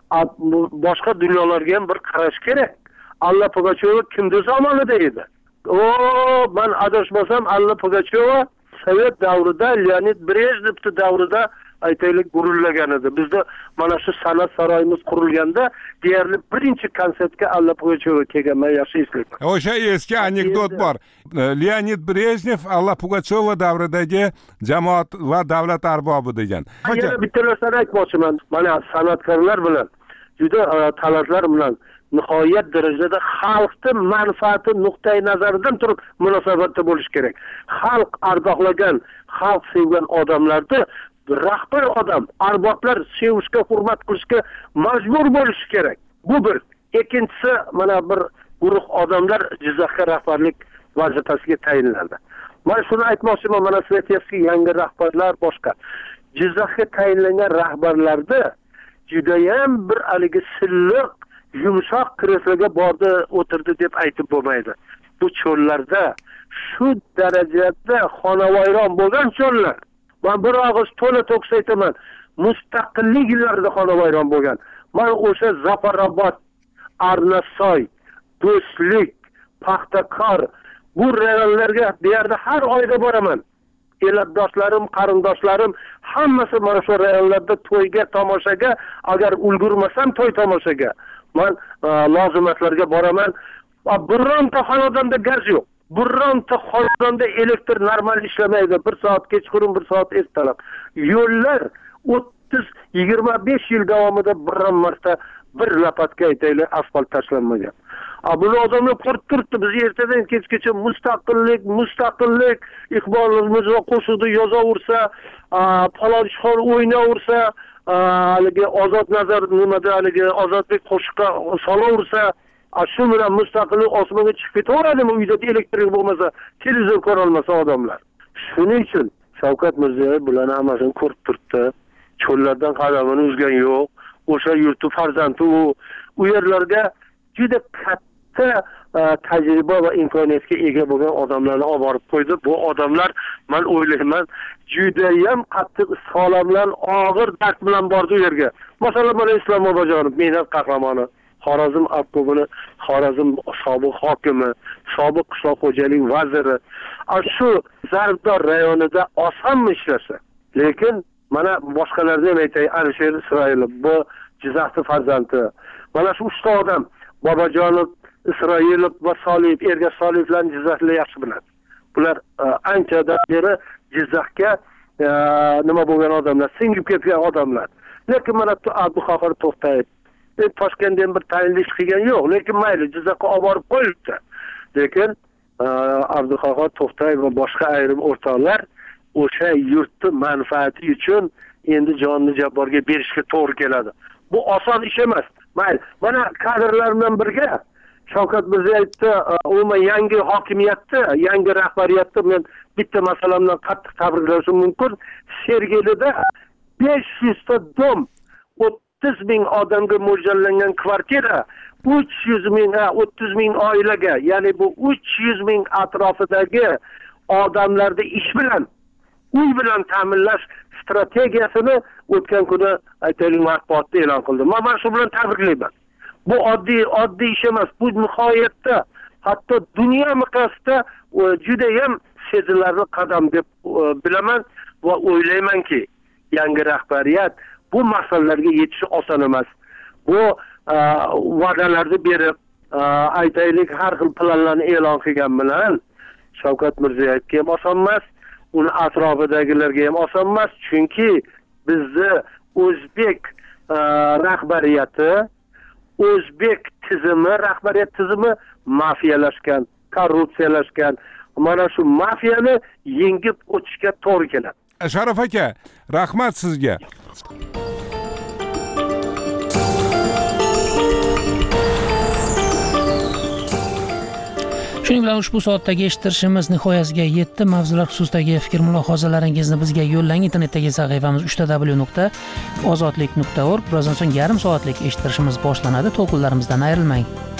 Boshqa dunyolarga ham bir qarash kerak. Alla Pugacheva kimdir zamonida edi. O, men adashmasam Alla Pugacheva Sovet davrida, Leonid Brejnevning davrida aytaylik gurullagan edi. Bizda mana shu san'at saroyimiz qurilganda deyarli birinchi konsertga Alla Pugacheva kelgan, men yaxshi eslayman. O'sha eski anekdot bor. Leonid Brezhnev Alla Pugacheva davridagi jamoat va davlat arbobi degan. Yana bitta narsani aytmoqchiman. Mana san'atkorlar bilan juda talantlar bilan nihoyat darajada xalqni manfaati nuqtai nazaridan turib munosabatda bo'lish kerak. Xalq ardoqlagan, xalq sevgan odamlarni rahbar odam, arboblar sevishga, hurmat qilishga majbur bo'lishi kerak. Bu bir. Ikkinchisi, mana bir guruh odamlar Jizzaxga rahbarlik vazifasiga tayinlandi. Men shuni aytmoqchiman, mana Svetlevskiy yangi rahbarlar boshqa. Jizzaxga tayinlangan rahbarlarda juda ham bir haligi silliq, yumshoq kresloga bordi, o'tirdi deb aytib bo'lmaydi. Bu cho'llarda shu darajada xonavayron bo'lgan cho'llar. Men bir og'iz to'la to'kis aytaman, mustaqillik yillarida xonavayron bo'lgan. Men o'sha Zafarobod, Arnasoy, Do'stlik, Paxtakor bu rayonlarga bu yerda har oyda boraman. Elatdoshlarim, qarindoshlarim hammasi mana shu rayonlarda to'yga, tomoshaga, agar ulgurmasam to'y tomoshaga men lozimatlarga boraman. Bironta xonadonda gaz yo'q. Bironta xonadonda elektr normal ishlamaydi. bir soat kechqurun, bir soat ertalab. Yo'llar o'ttiz yigirma besh yil davomida biron marta bir lapatka aytaylik asfalt tashlanmagan. A buni odamlar ko'rib turibdi. Biz ertadan kechgacha mustaqillik, mustaqillik, Iqbolimiz va qo'shiqni yozaversa, palonchixon o'ynaversa, haligi ozod nazar nimada haligi ozodbek qo'shiqqa solaversa, shu bilan mustaqillik osmonga chiqib ketaveradimi? Uyda elektrik bo'lmasa, televizor ko'ra olmasa odamlar. Shuning uchun Shavkat Mirziyoyev bularni hammasini ko'rib turibdi. Cho'llardan qadamini uzgan yo'q. O'sha yurti farzandi u. U yerlarga juda katta tajriba va imkoniyatga ega bo'lgan odamlarni olib borib qo'ydi. Bu odamlar, men o'ylayman, juda ham qattiq istihola bilan, og'ir dard bilan bordi u yerga. Masalan, mana Islom Bobojonov, mehnat qahramoni, Xorazm Abqubini, Xorazm sobiq hokimi, sobiq qishloq xo'jalik vaziri. Shu Zarbdor rayonida osonmi ishlasa? Lekin mana boshqalarni ham aytay, Alisher Isroilov, bu Jizzaxning farzandi. Mana shu uchta odam, Bobojonov, Isroilov va Soliyev, Ergash Soliyevlarni Jizzaxlar yaxshi biladi. Bular anchadan beri Jizzaxga nima bo'lgan odamlar, singib ketgan odamlar. Lekin mana Abduqahhor To'xtayev Toshkentdan bir tayinlish qilgan yo'q, lekin mayli Jizzaxga olib borib qo'yibdi. Lekin Abduqahhor To'xtayev va boshqa ayrim o'rtoqlar o'sha yurtni manfaati uchun endi jonni jabborga berishga to'g'ri keladi. Bu oson ish emas. Mayli, mana kadrlar bilan birga Shavkat Mirziyoyevni umuman yangi hokimiyatni, yangi rahbariyatni men bitta masalamdan qattiq tabriklashim mumkin. Sergelida besh yuz ta dom, o'ttiz ming odamga mo'ljallangan kvartira, uch yuz ming, o'ttiz ming oilaga, ya'ni bu uch yuz ming atrofidagi odamlarni ish bilan, uy bilan ta'minlash strategiyasini o'tgan kuni aytaylik matbuotda e'lon qildi. Men shu bilan tabriklayman. Bu oddiy oddiy ish emas. Bu nihoyatda hatto dunyo miqyosida juda ham sezilarli qadam deb bilaman va o'ylaymanki, yangi rahbariyat bu masalalarga yetishi oson emas. Bu va'dalarni berib, aytaylik har xil planlarni e'lon qilgan bilan Shavkat Mirziyoyevga ham oson emas, uni atrofidagilarga ham oson emas, chunki bizni o'zbek rahbariyati, o'zbek tizimi, rahbariyat tizimi mafiyalashgan, korrupsiyalashgan. Mana shu mafiyani yengib o'tishga to'g'ri keladi. Sharaf aka, rahmat sizga. Shuning bilan ushbu soatdagi eshittirishimiz nihoyasiga yetdi. Mavzular xususidagi fikr mulohazalaringizni bizga yo'llang. Internetdagi sahifamiz uch w w nuqta ozodlik nuqta org. Birozdan so'ng yarim soatlik eshittirishimiz boshlanadi. To'lqinlarimizdan ayrilmang.